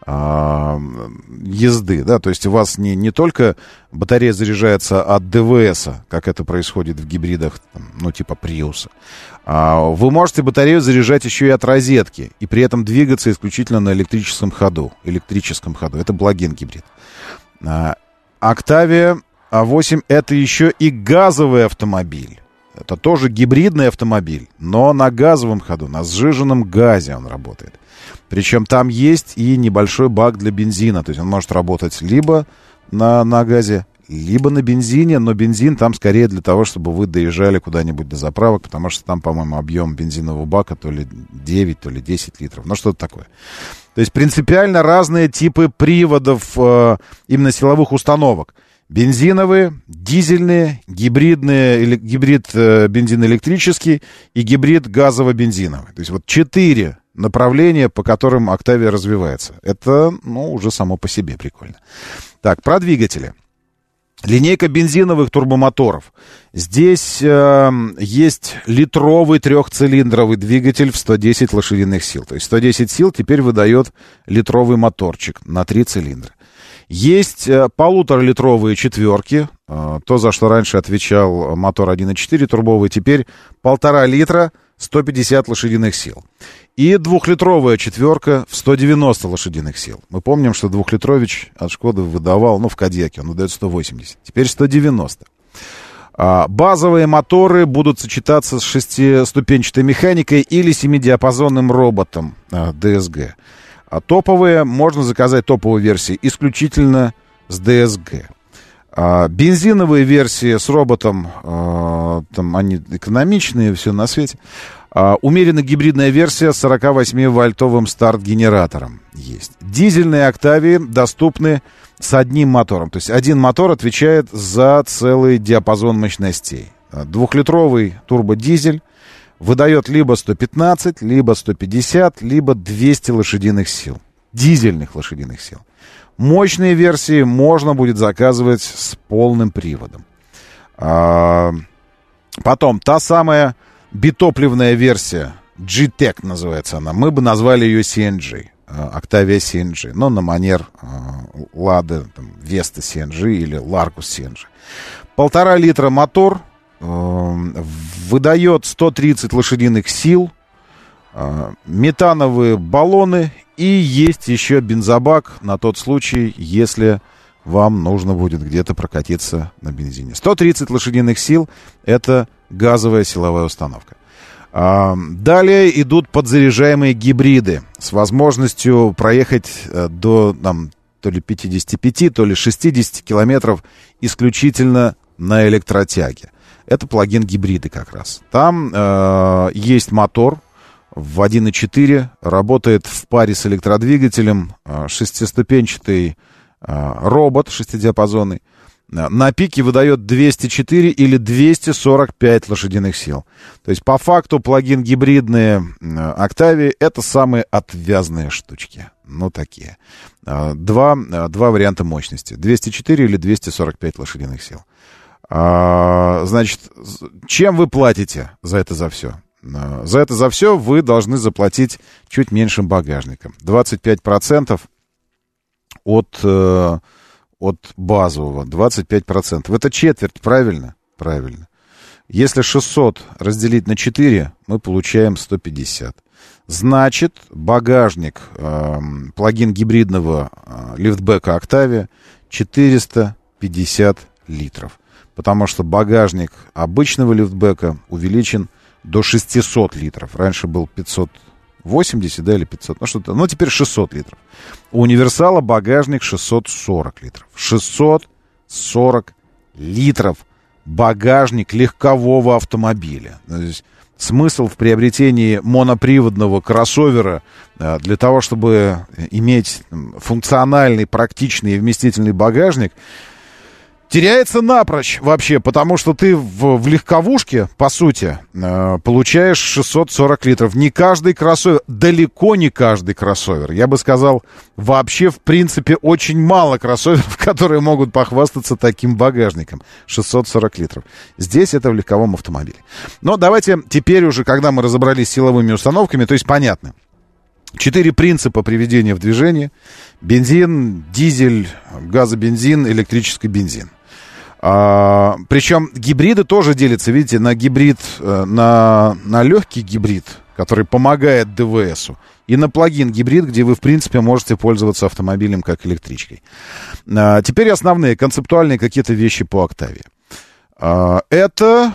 езды, да, то есть у вас не только батарея заряжается от ДВСа, как это происходит в гибридах, ну, типа Приуса. Вы можете батарею заряжать еще и от розетки, и при этом двигаться исключительно на электрическом ходу. Это плагин-гибрид. Octavia A8 это еще и газовый автомобиль. Это тоже гибридный автомобиль, но на газовом ходу, на сжиженном газе он работает. Причем там есть и небольшой бак для бензина. То есть он может работать либо на газе, либо на бензине. Но бензин там скорее для того, чтобы вы доезжали куда-нибудь до заправок, потому что там, по-моему, объем бензинового бака то ли 9, то ли 10 литров. Ну, что-то такое. То есть принципиально разные типы приводов именно силовых установок. Бензиновые, дизельные, гибридные, гибрид бензиноэлектрический и гибрид газово-бензиновый. То есть вот 4 направления, по которым Octavia развивается. Это, ну, уже само по себе прикольно. Так, про двигатели. Линейка бензиновых турбомоторов. Здесь есть литровый трехцилиндровый двигатель в 110 лошадиных сил. То есть 110 сил теперь выдает литровый моторчик на 3 цилиндра. Есть 1,5-литровые четверки, то, за что раньше отвечал мотор 1,4 турбовый, теперь 1,5 литра, 150 лошадиных сил. И 2-литровая четверка в 190 лошадиных сил. Мы помним, что 2-литрович от Шкоды выдавал, ну, в Кодиаке он выдает 180, теперь 190. Базовые моторы будут сочетаться с 6-ступенчатой механикой или 7-диапазонным роботом DSG. А топовые, можно заказать топовые версии исключительно с DSG. Бензиновые версии с роботом, там они экономичные, все на свете. Умеренно гибридная версия с 48-вольтовым старт-генератором есть. Дизельные Octavia доступны с одним мотором. То есть один мотор отвечает за целый диапазон мощностей. 2-литровый турбодизель выдает либо 115, либо 150, либо 200 лошадиных сил. Дизельных лошадиных сил. Мощные версии можно будет заказывать с полным приводом. Потом та самая битопливная версия, G-Tech называется она. Мы бы назвали ее CNG. Octavia CNG. Но на манер Lada, Vesta CNG или Largus CNG. 1,5 литра мотор. Выдает 130 лошадиных сил, метановые баллоны и есть еще бензобак на тот случай, если вам нужно будет где-то прокатиться на бензине. 130 лошадиных сил — это газовая силовая установка. Далее идут подзаряжаемые гибриды с возможностью проехать до то ли 55, то ли 60 километров исключительно на электротяге. Это плагин-гибриды как раз. Там есть мотор в 1.4, работает в паре с электродвигателем, шестиступенчатый робот шестидиапазонный. На пике выдает 204 или 245 лошадиных сил. То есть, по факту, плагин-гибридные Octavia — это самые отвязные штучки. Ну, такие. Два варианта мощности. 204 или 245 лошадиных сил. Значит, чем вы платите за это за все? За это за все вы должны заплатить чуть меньшим багажником. 25% от базового, 25%. Это четверть, правильно? Правильно. Если 600 разделить на 4, мы получаем 150. Значит, багажник плагин гибридного лифтбека Octavia 450 литров. Потому что багажник обычного лифтбека увеличен до 600 литров. Раньше был 580, да, или 500, ну что-то, ну теперь 600 литров. У универсала багажник 640 литров. 640 литров багажник легкового автомобиля. То есть смысл в приобретении моноприводного кроссовера для того, чтобы иметь функциональный, практичный и вместительный багажник, теряется напрочь вообще, потому что ты в легковушке, по сути, получаешь 640 литров. Не каждый кроссовер, далеко не каждый кроссовер. Я бы сказал, вообще, в принципе, очень мало кроссоверов, которые могут похвастаться таким багажником. 640 литров. Здесь это в легковом автомобиле. Но давайте теперь уже, когда мы разобрались с силовыми установками, то есть понятно. 4 принципа приведения в движение. Бензин, дизель, газобензин, электрический бензин. Причем гибриды тоже делятся, видите, на гибрид, на легкий гибрид, который помогает ДВСу, и на плагин-гибрид, где вы, в принципе, можете пользоваться автомобилем как электричкой. Теперь основные концептуальные какие-то вещи по Octavia. Это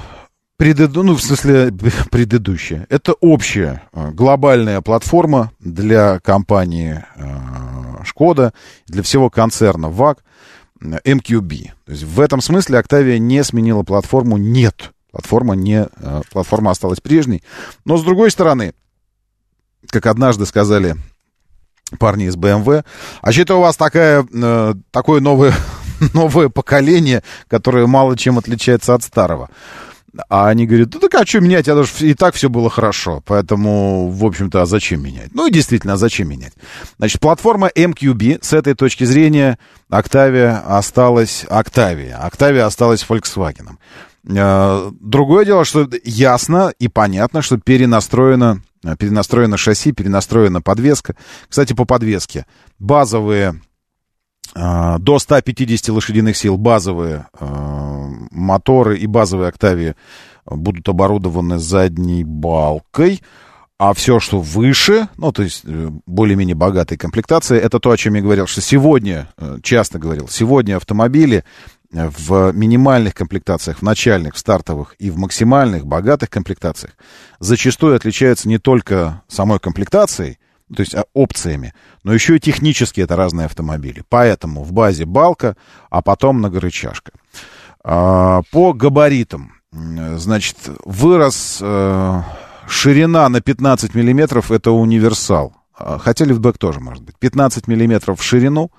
предыдущая. Это общая глобальная платформа для компании Шкода, для всего концерна ВАГ, MQB. То есть в этом смысле Octavia не сменила платформу. Нет. Платформа осталась прежней. Но с другой стороны, как однажды сказали парни из BMW, а что-то у вас такое новое поколение, которое мало чем отличается от старого. А они говорят, ну так а что менять, и так все было хорошо, поэтому, в общем-то, а зачем менять? Ну и действительно, а зачем менять? Значит, платформа MQB, с этой точки зрения, Octavia осталась Volkswagen. Другое дело, что ясно и понятно, что перенастроено шасси, перенастроена подвеска. Кстати, по подвеске базовые до 150 лошадиных сил базовые моторы и базовые Octavia будут оборудованы задней балкой, а все, что выше, ну, то есть более-менее богатая комплектация, это то, о чем я говорил, что сегодня автомобили в минимальных комплектациях, в начальных, в стартовых и в максимальных, богатых комплектациях зачастую отличаются не только самой комплектацией, то есть опциями, но еще и технически это разные автомобили. Поэтому в базе балка, а потом многорычажка. По габаритам, значит, вырос ширина на 15 миллиметров, это универсал. Хотя лифтбэк тоже может быть. 15 миллиметров в ширину,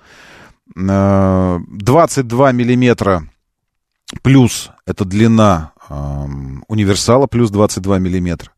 22 миллиметра плюс, это длина универсала, плюс 22 миллиметра.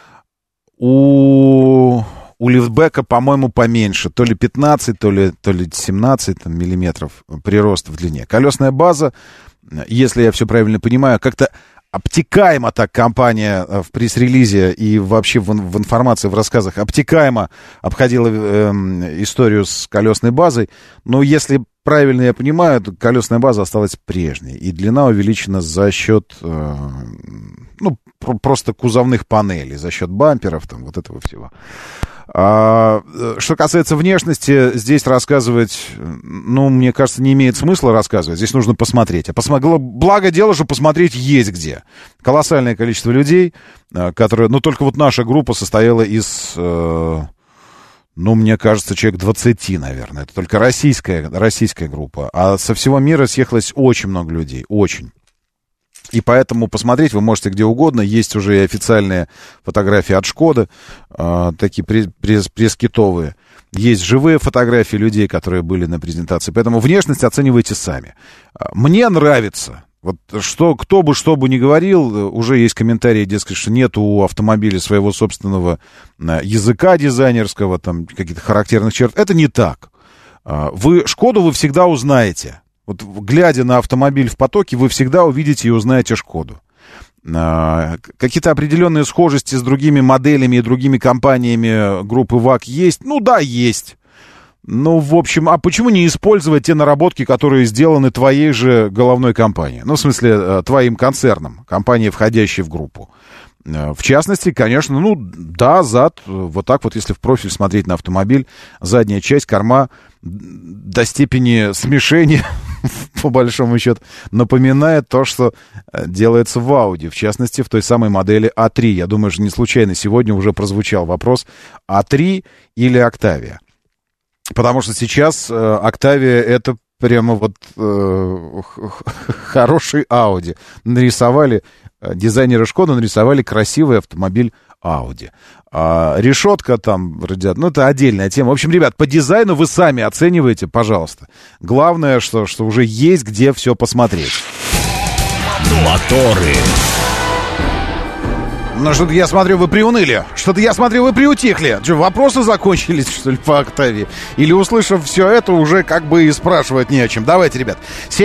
У лифтбека, по-моему, поменьше. То ли 15, то ли 17 миллиметров прирост в длине. Колесная база, если я все правильно понимаю, как-то обтекаемо так компания в пресс-релизе и вообще в информации, в рассказах обтекаемо обходила историю с колесной базой. Но если правильно я понимаю, то колесная база осталась прежней. И длина увеличена за счет просто кузовных панелей, за счет бамперов, там, вот этого всего. Что касается внешности, здесь рассказывать, ну, мне кажется, не имеет смысла рассказывать. Здесь нужно посмотреть. Благо дело же посмотреть есть где. Колоссальное количество людей, которые... Ну, только вот наша группа состояла из... Ну, мне кажется, человек 20, наверное. Это только российская группа. А со всего мира съехалось очень много людей. Очень. И поэтому посмотреть вы можете где угодно. Есть уже и официальные фотографии от «Шкоды», такие пресс-китовые. Есть живые фотографии людей, которые были на презентации. Поэтому внешность оценивайте сами. Мне нравится. Вот кто бы что бы ни говорил, уже есть комментарии, дескать, что нет у автомобиля своего собственного языка дизайнерского, там каких-то характерных черт. Это не так. «Шкоду» вы всегда узнаете. Вот, глядя на автомобиль в потоке, вы всегда увидите и узнаете «Шкоду». Какие-то определенные схожести с другими моделями и другими компаниями группы ВАГ есть? Ну да, есть. Ну, в общем, а почему не использовать те наработки, которые сделаны твоей же головной компанией? Ну, в смысле, твоим концерном, компанией, входящей в группу. В частности, конечно, ну, да, зад, вот так вот, если в профиль смотреть на автомобиль, задняя часть, корма до степени смешения, по большому счету, напоминает то, что делается в Audi, в частности, в той самой модели A3. Я думаю, что не случайно сегодня уже прозвучал вопрос, A3 или Octavia. Потому что сейчас Octavia — это прямо вот хороший Audi. Нарисовали, дизайнеры «Шкоды» нарисовали красивый автомобиль Audi. Решетка там, ну, это отдельная тема. В общем, ребят, по дизайну вы сами оцениваете, пожалуйста. Главное, что уже есть где все посмотреть. Моторы. Ну, что-то я смотрю, вы приуныли. Что-то я смотрю, вы приутихли. Что, вопросы закончились, что ли, по «Октавии? Или, услышав все это, уже как бы и спрашивать не о чем. Давайте, ребят.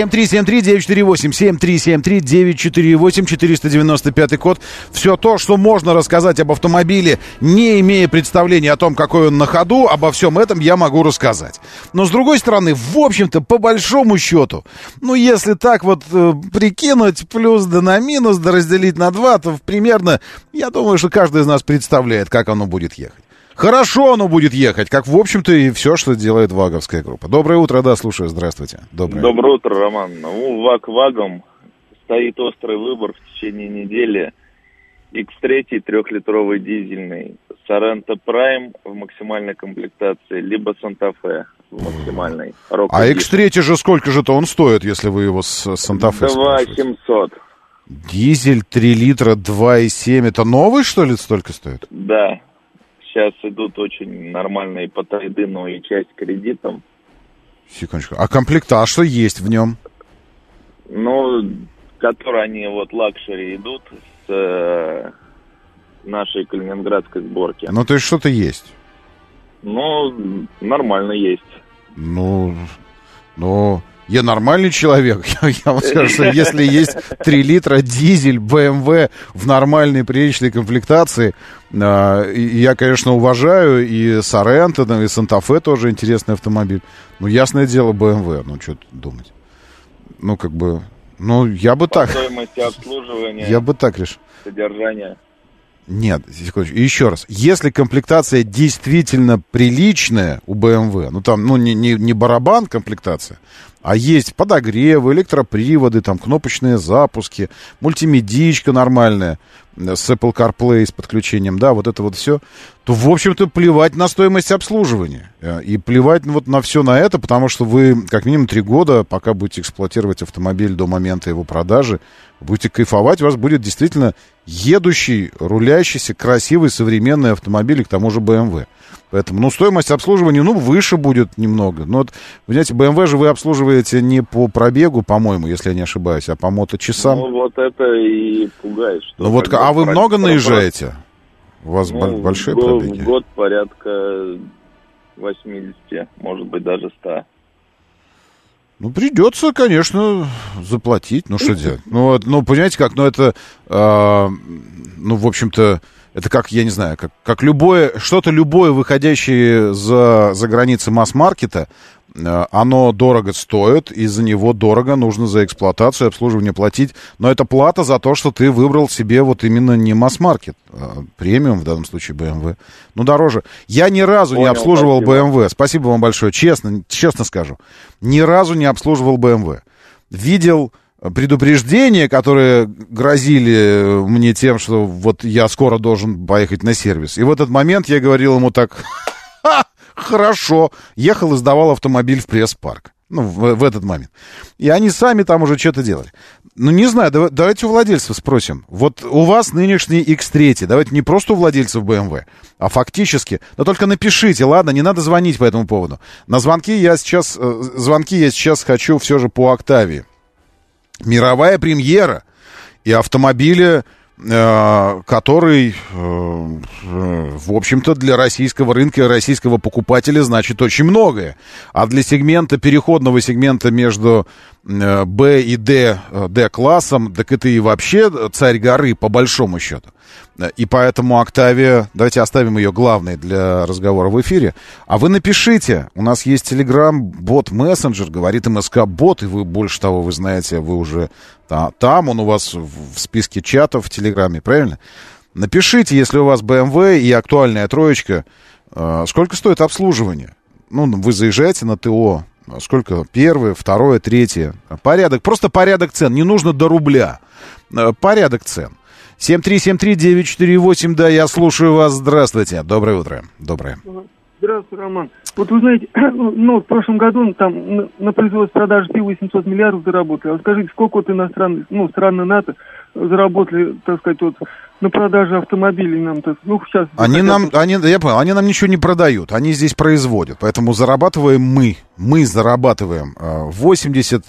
7373948, 7373948, 495 код. Все то, что можно рассказать об автомобиле, не имея представления о том, какой он на ходу, обо всем этом я могу рассказать. Но, с другой стороны, в общем-то, по большому счету, ну, если так вот прикинуть, плюс да на минус, да разделить на 2, то примерно... Я думаю, что каждый из нас представляет, как оно будет ехать. Хорошо оно будет ехать, как, в общем-то, и все, что делает ваговская группа. Доброе утро, да, слушаю, здравствуйте. Доброе утро, Роман. Ну, ВАГ ВАГом стоит острый выбор в течение недели. X3 3-литровый дизельный, Sorento Prime в максимальной комплектации, либо Santa Fe в максимальной. А X3 же сколько же-то он стоит, если вы его с Santa Fe спрашиваете? 2700. Дизель 3 литра 2,7. Это новый, что ли, столько стоит? Да. Сейчас идут очень нормальные по трейдину и часть кредитом. Секундочку. А комплектаж что есть в нем? Ну, которые они вот лакшери идут с нашей калининградской сборки. Ну, то есть что-то есть? Ну, нормально есть. Ну... Я нормальный человек. Я вам скажу, что если есть 3 литра дизель BMW в нормальной приличной комплектации, я, конечно, уважаю и Sorento, и Santa Fe тоже интересный автомобиль. Ну, ясное дело, BMW. Ну, что тут думать? Ну, как бы... Ну, я бы так... Стоимость обслуживания... Я бы так решил. Содержание... Нет, секундочку, еще раз. Если комплектация действительно приличная у BMW, ну там, ну не барабан комплектация, а есть подогревы, электроприводы, там кнопочные запуски, мультимедиечка нормальная с Apple CarPlay с подключением, да, вот это вот все, то, в общем-то, плевать на стоимость обслуживания. И плевать вот на все на это, потому что вы как минимум 3 года, пока будете эксплуатировать автомобиль до момента его продажи, будете кайфовать, у вас будет действительно едущий, рулящийся, красивый, современный автомобиль, и к тому же BMW. Поэтому, ну, стоимость обслуживания, ну, выше будет немного. Но, вот, вы знаете, BMW же вы обслуживаете не по пробегу, по-моему, если я не ошибаюсь, а по моточасам. Ну, вот это и пугает. Что ну, вот, а вы много наезжаете? У вас большие пробеги? В год порядка 80, может быть, даже 100. Ну, придется, конечно, заплатить. Ну, что делать? Ну, понимаете как? Ну, это, ну, в общем-то, Это как, я не знаю, как любое, что-то любое, выходящее за границы масс-маркета, оно дорого стоит, и за него дорого нужно за эксплуатацию, обслуживание платить. Но это плата за то, что ты выбрал себе вот именно не масс-маркет, а премиум, в данном случае BMW. Ну, дороже. Я ни разу не обслуживал BMW. Спасибо вам большое. Честно скажу. Ни разу не обслуживал BMW. Видел предупреждения, которые грозили мне тем, что вот я скоро должен поехать на сервис. И в этот момент я говорил ему так... Хорошо. Ехал и сдавал автомобиль в пресс-парк. Ну, в этот момент. И они сами там уже что-то делали. Ну, не знаю, давайте у владельцев спросим. Вот у вас нынешний X3. Давайте не просто у владельцев BMW, а фактически. Но только напишите, ладно, не надо звонить по этому поводу. На звонки я сейчас хочу все же по Октавии. Мировая премьера. И автомобиля... который, в общем-то, для российского рынка и российского покупателя значит очень многое. А для переходного сегмента между Б и Д-классом, так это и вообще царь горы, по большому счету. И поэтому Октавия, давайте оставим ее главной для разговора в эфире. А вы напишите, у нас есть Telegram-бот, мессенджер, говорит МСК-бот, и вы, больше того, вы знаете, вы уже там, он у вас в списке чатов в Телеграме, правильно? Напишите, если у вас BMW и актуальная троечка, сколько стоит обслуживание? Ну, вы заезжаете на ТО, сколько? Первое, второе, третье. Просто порядок цен, не нужно до рубля. Порядок цен. 7373948, да, я слушаю вас. Здравствуйте. Доброе утро. Доброе. Здравствуйте, Роман. Вот вы знаете, в прошлом году там на производстве продажи пива 800 миллиардов заработали. А скажите, сколько вот иностранных, страны НАТО заработали, так сказать, вот на продаже автомобилей нам, сейчас... Я понял, они нам ничего не продают, они здесь производят, поэтому зарабатываем мы. Мы зарабатываем 80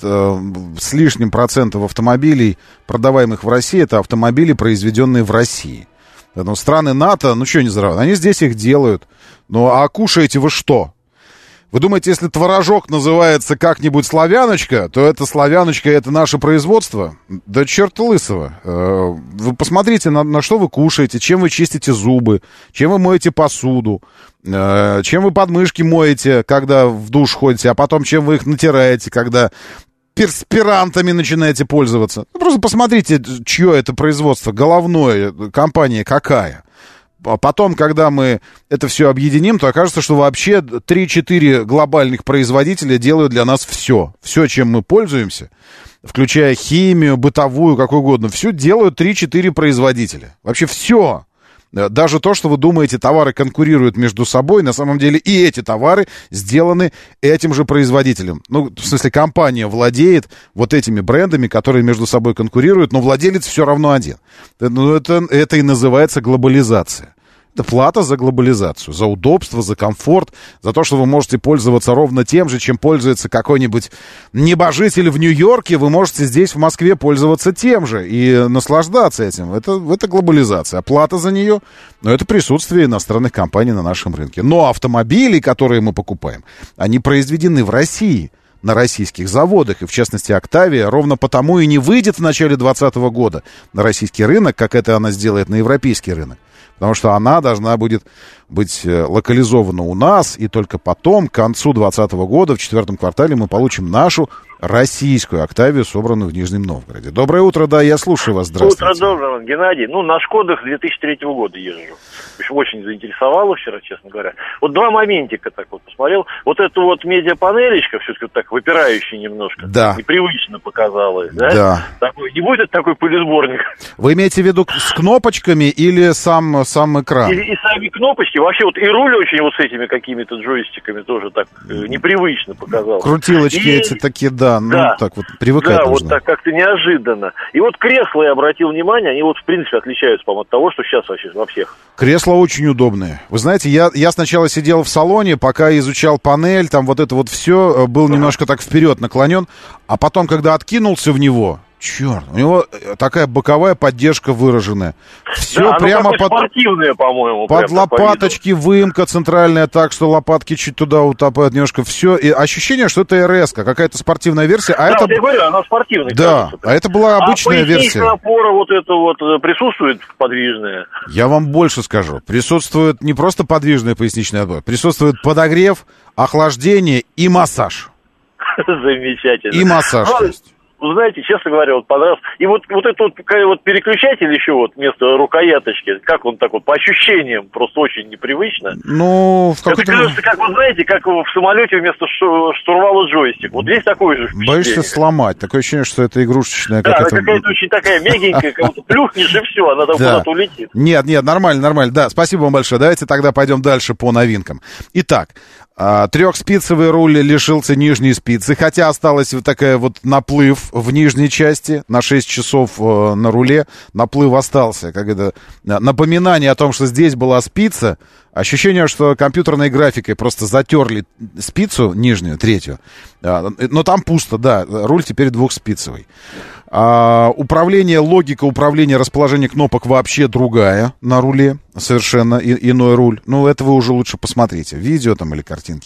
с лишним процентов автомобилей, продаваемых в России, это автомобили, произведенные в России. Поэтому страны НАТО, что они зарабатывают? Они здесь их делают. Ну, а кушаете вы что? Вы думаете, если творожок называется как-нибудь славяночка, то эта славяночка — это наше производство? Да черта лысого. Вы посмотрите, на что вы кушаете, чем вы чистите зубы, чем вы моете посуду, чем вы подмышки моете, когда в душ ходите, а потом чем вы их натираете, когда перспирантами начинаете пользоваться. Просто посмотрите, чье это производство, головное, компания какая. Потом, когда мы это все объединим, то окажется, что вообще 3-4 глобальных производителя делают для нас все. Все, чем мы пользуемся, включая химию, бытовую, как угодно, все делают 3-4 производителя. Вообще все. Даже то, что вы думаете, товары конкурируют между собой, на самом деле и эти товары сделаны этим же производителем. Ну, в смысле, компания владеет вот этими брендами, которые между собой конкурируют, но владелец все равно один. Это и называется глобализация. Это плата за глобализацию, за удобство, за комфорт, за то, что вы можете пользоваться ровно тем же, чем пользуется какой-нибудь небожитель в Нью-Йорке, вы можете здесь, в Москве, пользоваться тем же и наслаждаться этим. Это глобализация. А плата за нее, это присутствие иностранных компаний на нашем рынке. Но автомобили, которые мы покупаем, они произведены в России, на российских заводах, и в частности Октавия, ровно потому и не выйдет в начале 2020 года на российский рынок, как это она сделает на европейский рынок. Потому что она должна будет быть локализована у нас, и только потом, к концу 2020 года, в 4 квартале, мы получим нашу российскую Октавию, собранную в Нижнем Новгороде. Доброе утро, да, я слушаю вас, здравствуйте. Утро доброе, Геннадий. На Шкодах 2003 года езжу. В общем, очень заинтересовало вчера, честно говоря. Вот два моментика так вот посмотрел. Вот эту вот медиапанелечка, все-таки вот так выпирающая немножко. Да. Непривычно показалась, да? Да. Не будет такой пылесборник? Вы имеете в виду с кнопочками или сам экран? И сами кнопочки. Вообще вот и руль очень вот с этими какими-то джойстиками тоже так непривычно показался. Крутилочки эти такие, да. Так вот, привыкать да, нужно. Вот так как-то неожиданно. И вот кресла, я обратил внимание, они вот в принципе отличаются, по-моему, от того, что сейчас вообще во всех. Кресла очень удобные. Вы знаете, я сначала сидел в салоне, пока изучал панель, там вот это вот все, был немножко так вперед наклонен, а потом, когда откинулся в него, Черт, у него такая боковая поддержка выраженная. Все да, прямо под... спортивное, по-моему. Под лопаточки выемка центральная, так что лопатки чуть туда утопают немножко. Все. И ощущение, что это РС-ка, какая-то спортивная версия. А да, это... я говорю, она спортивная. Да, кажется, а это была обычная версия. А опора вот это вот присутствует подвижная? Я вам больше скажу. Присутствует не просто подвижная поясничная опора, присутствует подогрев, охлаждение и массаж. Замечательно. И массаж есть. Вы знаете, честно говоря, вот понравился. И вот этот вот переключатель еще вот вместо рукояточки, как он так вот по ощущениям, просто очень непривычно. Ну, в какой-то... Это кажется, как вы знаете, как в самолете вместо штурвала джойстик. Вот здесь такое же впечатление. Боишься сломать. Такое ощущение, что это игрушечная. Да, она какая-то очень такая мягенькая, как будто плюхнешь и все, она там куда-то улетит. Нет, нормально. Да, спасибо вам большое. Давайте тогда пойдем дальше по новинкам. Итак, трехспицевый руль лишился нижней спицы, хотя осталась вот такая вот наплыв в нижней части на 6 часов на руле. Наплыв остался, как это напоминание о том, что здесь была спица. Ощущение, что компьютерной графикой просто затерли спицу нижнюю, третью. Но там пусто, да, руль теперь двухспицевый. Управление, логика управления, расположение кнопок вообще другая на руле. Совершенно иной руль. Ну, это вы уже лучше посмотрите. Видео там или картинки.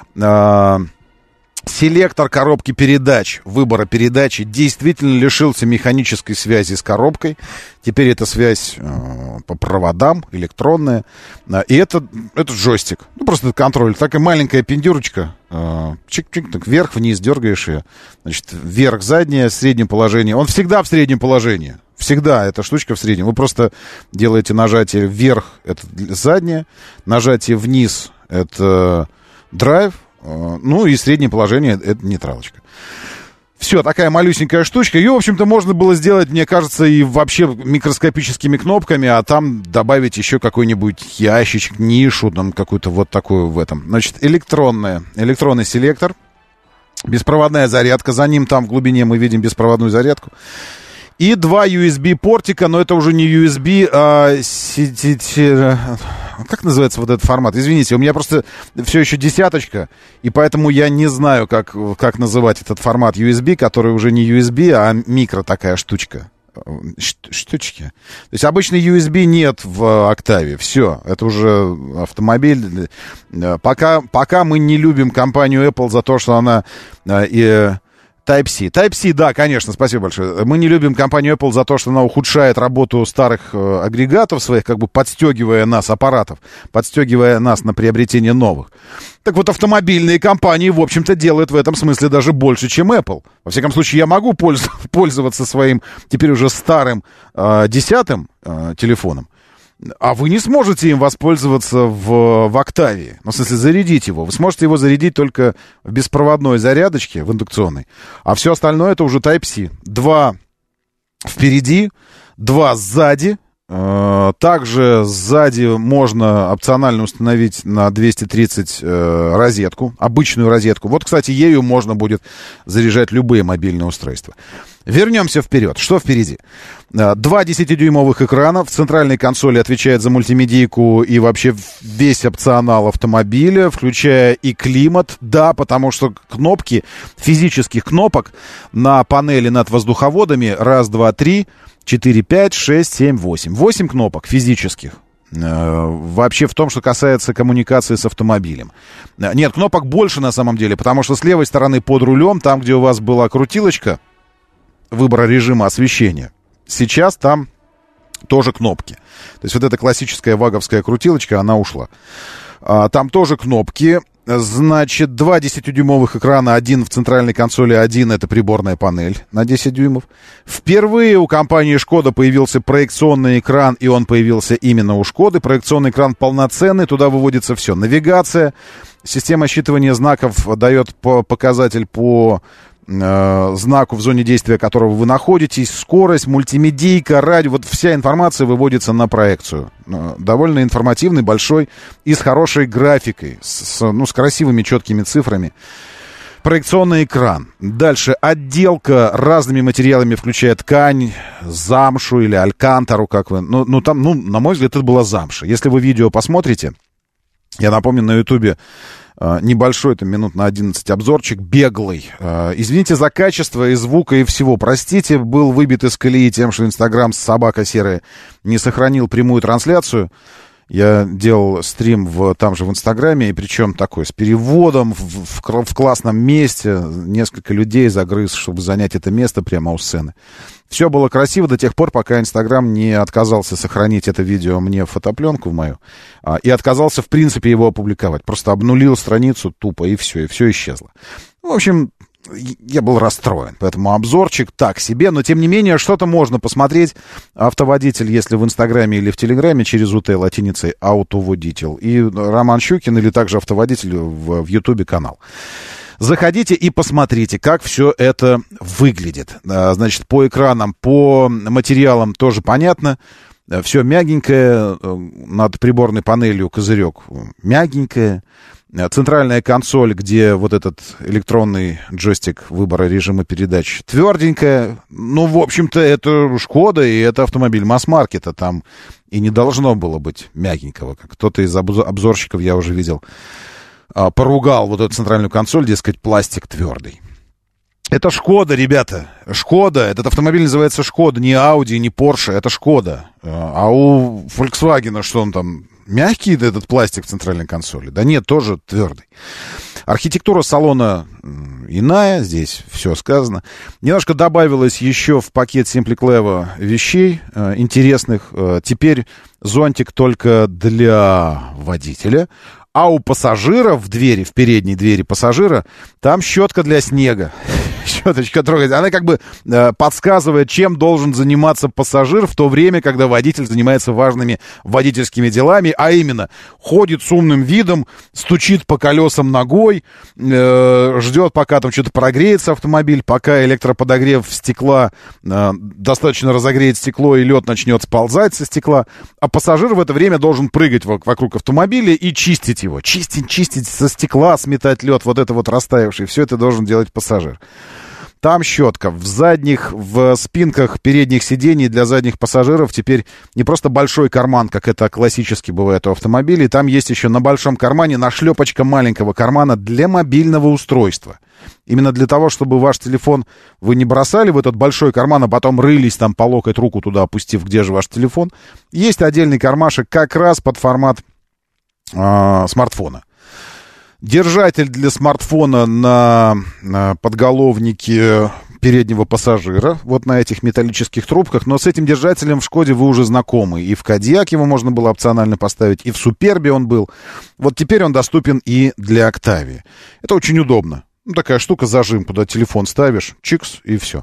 Селектор коробки передач, выбора передачи действительно лишился механической связи с коробкой. Теперь это связь по проводам, электронная. И это джойстик. Ну, просто контроль. Такая маленькая пиндюрочка. Чик-чик, так вверх-вниз дергаешь ее. Значит, вверх заднее, в среднем положении. Он всегда в среднем положении. Всегда эта штучка в среднем. Вы просто делаете нажатие вверх, это заднее. Нажатие вниз, это драйв. Ну и среднее положение — это нейтралочка. Все, такая малюсенькая штучка. Ее, в общем-то, можно было сделать, мне кажется, и вообще микроскопическими кнопками, а там добавить еще какой-нибудь ящичек, нишу, там какую-то вот такую в этом. Значит, электронный селектор, беспроводная зарядка. За ним там в глубине мы видим беспроводную зарядку. И 2 USB-портика, но это уже не USB, а как называется вот этот формат? Извините, у меня просто все еще десяточка, и поэтому я не знаю, как называть этот формат USB, который уже не USB, а микро такая штучка. Штучки. То есть обычно USB нет в Октаве. Все, это уже автомобиль. Пока мы не любим компанию Apple за то, что она... Type-C. Type-C, да, конечно, спасибо большое. Мы не любим компанию Apple за то, что она ухудшает работу старых агрегатов своих, как бы подстегивая нас, аппаратов, подстегивая нас на приобретение новых. Так вот, автомобильные компании, в общем-то, делают в этом смысле даже больше, чем Apple. Во всяком случае, я могу пользоваться своим, теперь уже старым 10-м телефоном, а вы не сможете им воспользоваться в Октаве. Ну, в смысле, зарядить его. Вы сможете его зарядить только в беспроводной зарядочке, в индукционной. А все остальное — это уже Type-C. 2 впереди, 2 сзади. Также сзади можно опционально установить на 230 розетку, обычную розетку. Вот, кстати, ею можно будет заряжать любые мобильные устройства. Вернемся вперед. Что впереди? 2 10-дюймовых экрана. В центральной консоли отвечает за мультимедийку и вообще весь опционал автомобиля, включая и климат. Да, потому что кнопки, физических кнопок на панели над воздуховодами 1, 2, 3, 4, 5, 6, 7, 8. 8 кнопок физических. Вообще в том, что касается коммуникации с автомобилем. Нет, кнопок больше на самом деле, потому что с левой стороны под рулем, там, где у вас была крутилочка выбора режима освещения, сейчас там тоже кнопки. То есть вот эта классическая ваговская крутилочка, она ушла. Там тоже кнопки. Значит, 2 10-дюймовых экрана, один в центральной консоли, один — это приборная панель на 10 дюймов. Впервые у компании Шкода появился проекционный экран, и он появился именно у Шкоды. Проекционный экран полноценный, туда выводится все. Навигация, система считывания знаков дает показатель по знаку, в зоне действия которого вы находитесь, скорость, мультимедийка, радио, вот вся информация выводится на проекцию. Довольно информативный, большой и с хорошей графикой, с красивыми четкими цифрами. Проекционный экран. Дальше отделка разными материалами, включая ткань, замшу или алькантару, как вы... на мой взгляд, это была замша. Если вы видео посмотрите, я напомню, на Ютубе небольшой, там, минут на 11 обзорчик, беглый. Извините за качество и звука, и всего. Простите, был выбит из колеи тем, что Инстаграм собака серая не сохранил прямую трансляцию. Я делал стрим там же в Инстаграме, и причем такой, с переводом, в классном месте. Несколько людей загрыз, чтобы занять это место прямо у сцены. Все было красиво до тех пор, пока Инстаграм не отказался сохранить это видео мне в фотопленку в мою, и отказался, в принципе, его опубликовать. Просто обнулил страницу тупо, и все исчезло. В общем, я был расстроен, поэтому обзорчик так себе, но тем не менее что-то можно посмотреть. Автоводитель, если в Инстаграме или в Телеграме, через УТ латиницей «Автоводитель», и Роман Щукин, или также автоводитель в Ютубе канал. Заходите и посмотрите, как все это выглядит. Значит, по экранам, по материалам тоже понятно. Все мягенькое, над приборной панелью козырек мягенькое. Центральная консоль, где вот этот электронный джойстик выбора режима передач, тверденькая. Ну, в общем-то, это Шкода, и это автомобиль масс-маркета. Там и не должно было быть мягенького. Как кто-то из обзорщиков, я уже видел, поругал вот эту центральную консоль, дескать, пластик твердый. Это Шкода, ребята. Шкода. Этот автомобиль называется Шкода. Не Ауди, не Порше. Это Шкода. А у Volkswagen, что он там, мягкий этот пластик в центральной консоли? Да нет, тоже твердый. Архитектура салона иная. Здесь все сказано. Немножко добавилось еще в пакет Simply Clever вещей интересных. Теперь зонтик только для водителя. А у пассажира в передней двери пассажира, там щетка для снега. Щеточка трогается. Она как бы подсказывает, чем должен заниматься пассажир в то время, когда водитель занимается важными водительскими делами, а именно ходит с умным видом, стучит по колесам ногой, ждет, пока там что-то прогреется автомобиль, пока электроподогрев стекла достаточно разогреет стекло и лед начнет сползать со стекла, а пассажир в это время должен прыгать вокруг автомобиля и чистить его. Чистить со стекла, сметать лед, вот это вот растаявший. Все это должен делать пассажир. Там щетка. В спинках передних сидений для задних пассажиров теперь не просто большой карман, как это классически бывает у автомобилей. Там есть еще на большом кармане нашлепочка маленького кармана для мобильного устройства. Именно для того, чтобы ваш телефон вы не бросали в этот большой карман, а потом рылись там по локоть, руку туда опустив, где же ваш телефон. Есть отдельный кармашек как раз под формат смартфона. Держатель для смартфона на подголовнике переднего пассажира, вот на этих металлических трубках, но с этим держателем в Шкоде вы уже знакомы. И в Кодиак его можно было опционально поставить, и в Супербе он был. Вот теперь он доступен и для Октавии. Это очень удобно. Ну, такая штука, зажим, куда телефон ставишь, чикс, и все.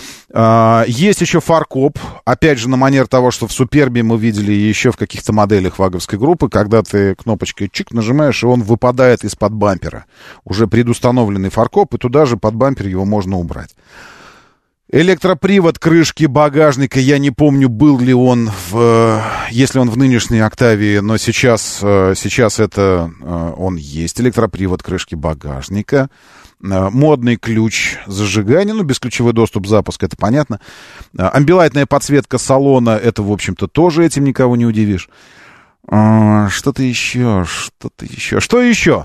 Есть еще фаркоп, опять же, на манер того, что в Супербе мы видели еще в каких-то моделях ваговской группы, когда ты кнопочкой чик нажимаешь, и он выпадает из-под бампера. Уже предустановленный фаркоп, и туда же под бампер его можно убрать. Электропривод крышки багажника, я не помню, был ли он если он в нынешней Октавии, но сейчас это он есть. Электропривод крышки багажника. Модный ключ зажигания, бесключевой доступ запуска, это понятно. Амбилайтная подсветка салона, это, в общем-то, тоже этим никого не удивишь. Что-то еще. Что еще?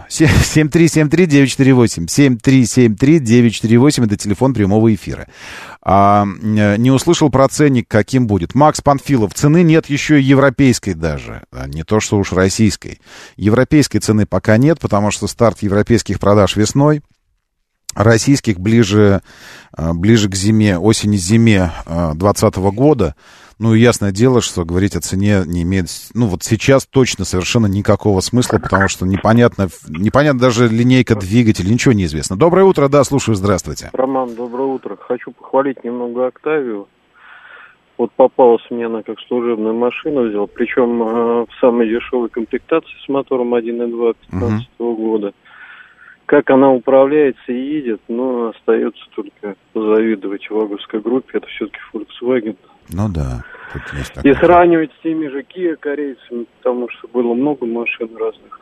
7373948. 7373948, это телефон прямого эфира. Не услышал про ценник, каким будет. Макс Панфилов. Цены нет еще и европейской даже. Не то, что уж российской. Европейской цены пока нет, потому что старт европейских продаж весной. Российских ближе к зиме, осени-зиме 2020 года. Ясное дело, что говорить о цене не имеет... вот сейчас точно совершенно никакого смысла, потому что непонятно даже линейка двигателя, ничего не известно. Доброе утро, да, слушаю, здравствуйте. Роман, доброе утро. Хочу похвалить немного Октавию. Вот попалась мне она как служебную машину взял, причем в самой дешевой комплектации с мотором 1.2 15 года. Как она управляется и едет, остается только позавидовать ваговской группе. Это все-таки Volkswagen. Да. И сравнивать с теми же Kia корейцами, потому что было много машин разных.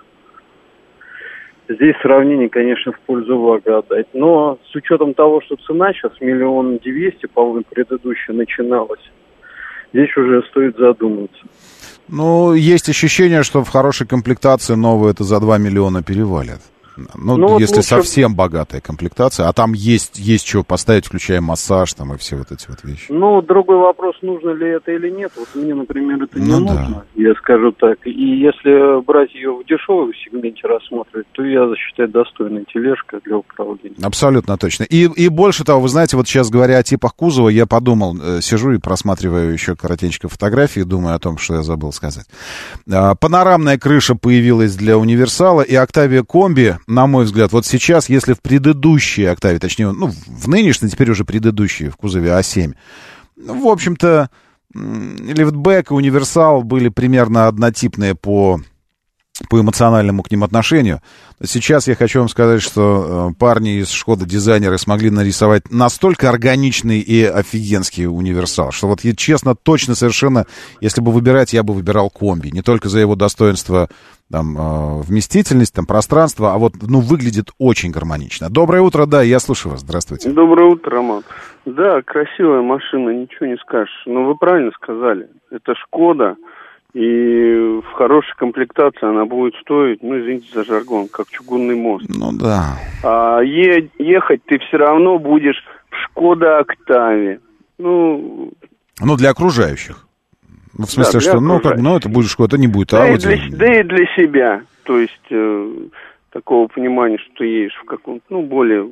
Здесь сравнение, конечно, в пользу Вага отдать. Но с учетом того, что цена сейчас 1 200 000, по-моему, предыдущая начиналась, здесь уже стоит задуматься. Есть ощущение, что в хорошей комплектации новую это за 2 миллиона перевалят. Ну, если вот совсем богатая комплектация, а там есть что поставить, включая массаж там и все вот эти вот вещи. Ну, другой вопрос, нужно ли это или нет. Вот мне, например, это не нужно, я скажу так. И если брать ее в дешевом сегменте рассматривать, то я считаю достойной тележкой для управления. Абсолютно точно. И больше того, вы знаете, вот сейчас говоря о типах кузова, я подумал, сижу и просматриваю еще коротенько фотографии, думаю о том, что я забыл сказать. Панорамная крыша появилась для универсала, и Octavia комби, на мой взгляд, вот сейчас, если в предыдущей Octavia, точнее, ну, в нынешней, теперь уже предыдущей, в кузове А7, ну, в общем-то, лифтбэк и универсал были примерно однотипные по эмоциональному к ним отношению. Сейчас я хочу вам сказать, что парни из Шкода дизайнеры смогли нарисовать настолько органичный и офигенский универсал, что вот я честно, точно, совершенно, если бы выбирать, я бы выбирал комби. Не только за его достоинство, там, вместительность, там, пространство, а вот, ну, выглядит очень гармонично. Доброе утро, да, я слушаю вас, здравствуйте. Доброе утро, Роман. Да, красивая машина, ничего не скажешь. Но вы правильно сказали, это Шкода. И в хорошей комплектации она будет стоить, ну, извините за жаргон, как чугунный мост. Ну, да. А ехать ты все равно будешь в Шкода Октаве. Ну, для окружающих. В смысле, да, что, это будет Шкода, это не будет Ауди. Да и для себя. То есть, такого понимания, что ты едешь в каком-то, более...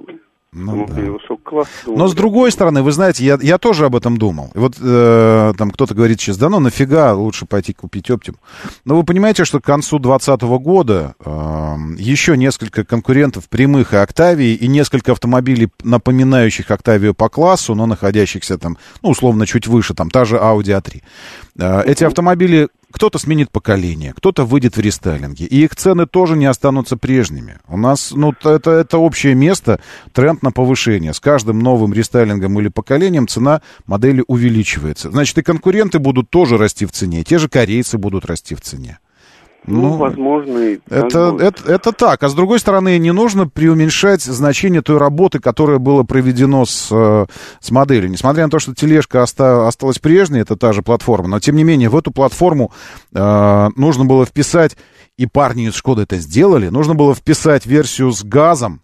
Но с другой стороны, вы знаете, я тоже об этом думал. И вот там кто-то говорит сейчас, нафига, лучше пойти купить Optima. Но вы понимаете, что к концу 2020 года еще несколько конкурентов прямых и Octavia, и несколько автомобилей, напоминающих Octavia по классу, но находящихся там, условно, чуть выше, там та же Audi A3. Эти автомобили... Кто-то сменит поколение, кто-то выйдет в рестайлинге, и их цены тоже не останутся прежними. У нас, это общее место, тренд на повышение. С каждым новым рестайлингом или поколением цена модели увеличивается. Значит, и конкуренты будут тоже расти в цене, те же корейцы будут расти в цене. Возможно. Это так. А с другой стороны, не нужно преуменьшать значение той работы, которая была проведена с моделью. Несмотря на то, что тележка осталась прежней, это та же платформа, но тем не менее в эту платформу нужно было вписать, и парни из Шкоды это сделали, нужно было вписать версию с газом.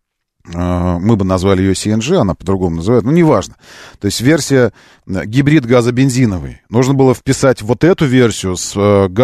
Мы бы назвали ее CNG, она по-другому называют, неважно. То есть версия гибрид газобензиновый. Нужно было вписать вот эту версию с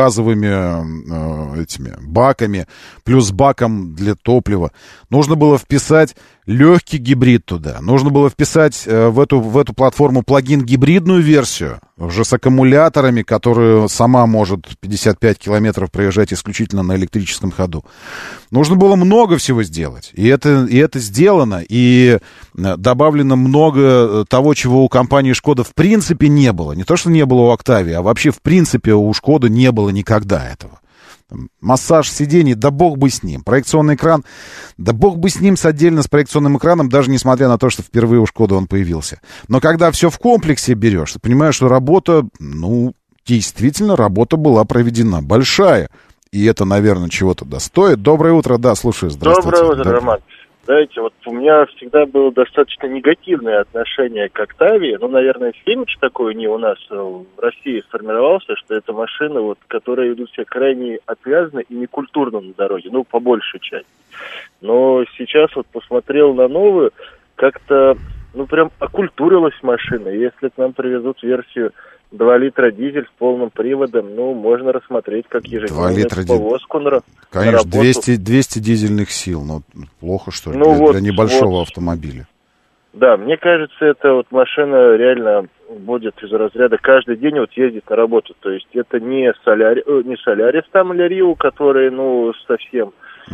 газовыми этими баками, плюс баком для топлива. Нужно было вписать легкий гибрид туда. Нужно было вписать в эту платформу плагин-гибридную версию, уже с аккумуляторами, которая сама может 55 километров проезжать исключительно на электрическом ходу. Нужно было много всего сделать. И это сделано. И добавлено много того, чего у компании Шкода в принципе не было. Не то, что не было у Octavia, а вообще в принципе у Шкоды не было никогда этого. Массаж сидений, да бог бы с ним. Проекционный экран, да бог бы с ним, отдельно с проекционным экраном, даже несмотря на то, что впервые у Шкоды он появился. Но когда все в комплексе берешь, ты понимаешь, что работа, действительно, работа была проведена большая. И это, наверное, чего-то достоит. Доброе утро, да, слушаю, здравствуйте. Доброе утро, Роман. Знаете, вот у меня всегда было достаточно негативное отношение к Octavia. Наверное, имидж такой не у нас в России сформировался, что это машины, которые ведут себя крайне отвязно и некультурно на дороге, по большей части. Но сейчас посмотрел на новую, как-то, прям окультурилась машина. Если к нам привезут версию 2 литра дизель с полным приводом, можно рассмотреть как ежедневную повозку на Конечно, работу. 200 дизельных сил, плохо, что ли, для небольшого автомобиля. Да, мне кажется, эта машина реально будет из разряда каждый день ездить на работу. То есть это не Солярис там или Рио, которые, совсем...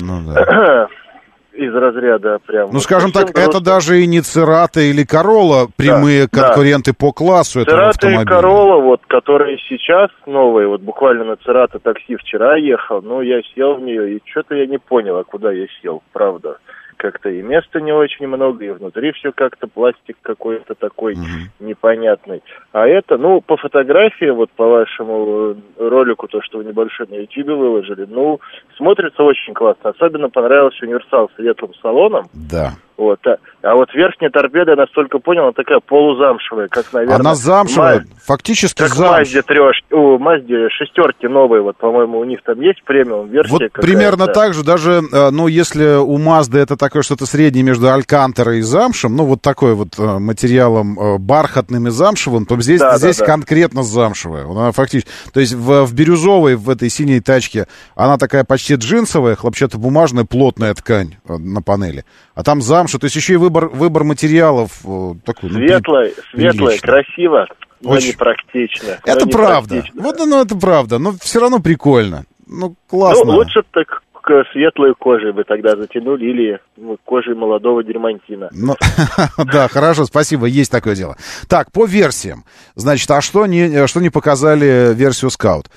из разряда прям... скажем так, это даже и не Церата или Королла, прямые конкуренты по классу этого автомобиля. Церата и Королла, которые сейчас новые, буквально на Церата такси вчера ехал, я сел в нее, и что-то я не понял, куда я сел, правда. Как-то и места не очень много, и внутри все как-то пластик какой-то такой непонятный. А это, по фотографии, по вашему ролику, то, что вы небольшой на YouTube выложили, смотрится очень классно. Особенно понравился универсал с светлым салоном. Да. Вот. А вот верхняя торпеда, я настолько понял, она такая полузамшевая, как, наверное... Она замшевая, фактически как замшевая. У Мазде шестерки новые, вот, по-моему, у них там есть премиум-версия. Вот примерно так же, даже, ну, если у Мазды это такое что-то среднее между алькантарой и замшем, ну, вот такой вот материалом бархатным и замшевым, то здесь конкретно замшевая. Она фактически... То есть в бирюзовой, в этой синей тачке, она такая почти джинсовая, хлопчатобумажная, плотная ткань на панели. А там замша, то есть еще и выбор материалов такой. Светлая, красиво, но непрактично. Это правда. Вот оно, это правда. Но все равно прикольно. Ну, классно. Ну, лучше так светлой кожей бы тогда затянули, или кожей молодого дермантина. Ну, да, хорошо, спасибо, есть такое дело. Так, по версиям. Значит, а что не показали версию Scout?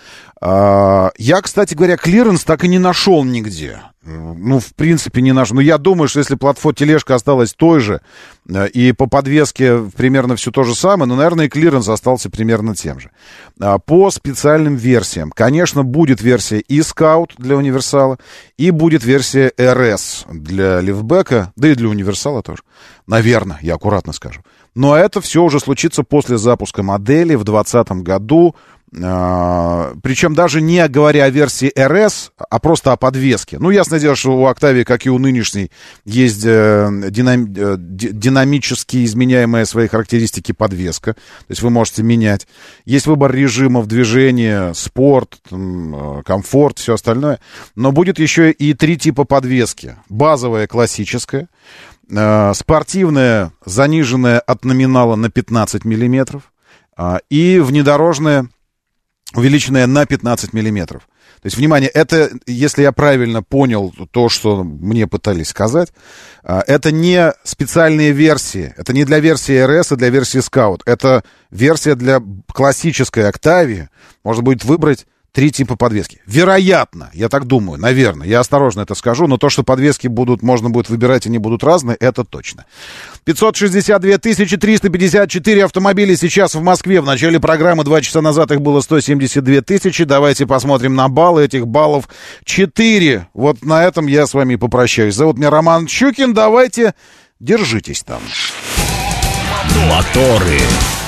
Я, кстати говоря, клиренс так и не нашел нигде. Ну, в принципе, не нашел. Но я думаю, что если тележка осталась той же, и по подвеске примерно все то же самое, но, наверное, и клиренс остался примерно тем же. По специальным версиям. Конечно, будет версия и Scout для универсала, и будет версия RS для лифтбека, да и для универсала тоже. Наверное, я аккуратно скажу. Но это все уже случится после запуска модели в 2020 году. Причем даже не говоря о версии RS, а просто о подвеске. Ну, ясное дело, что у Octavia, как и у нынешней, есть динамически изменяемая свои характеристики подвеска. То есть вы можете менять. Есть выбор режимов движения, спорт, комфорт, все остальное. Но будет еще и 3 типа подвески. Базовая, классическая. Спортивная, заниженная от номинала на 15 миллиметров. И внедорожная, увеличенная на 15 миллиметров. То есть, внимание, это, если я правильно понял то, что мне пытались сказать, это не специальные версии. Это не для версии RS, а для версии Scout. Это версия для классической Octavia. Можно будет выбрать 3 типа подвески. Вероятно, я так думаю, наверное, я осторожно это скажу, но то, что подвески можно будет выбирать, они будут разные, это точно. 562 354 автомобиля сейчас в Москве. В начале программы 2 часа назад их было 172 тысячи. Давайте посмотрим на баллы. Этих баллов 4. Вот на этом я с вами попрощаюсь. Зовут меня Роман Щукин. Давайте, держитесь там. Моторы.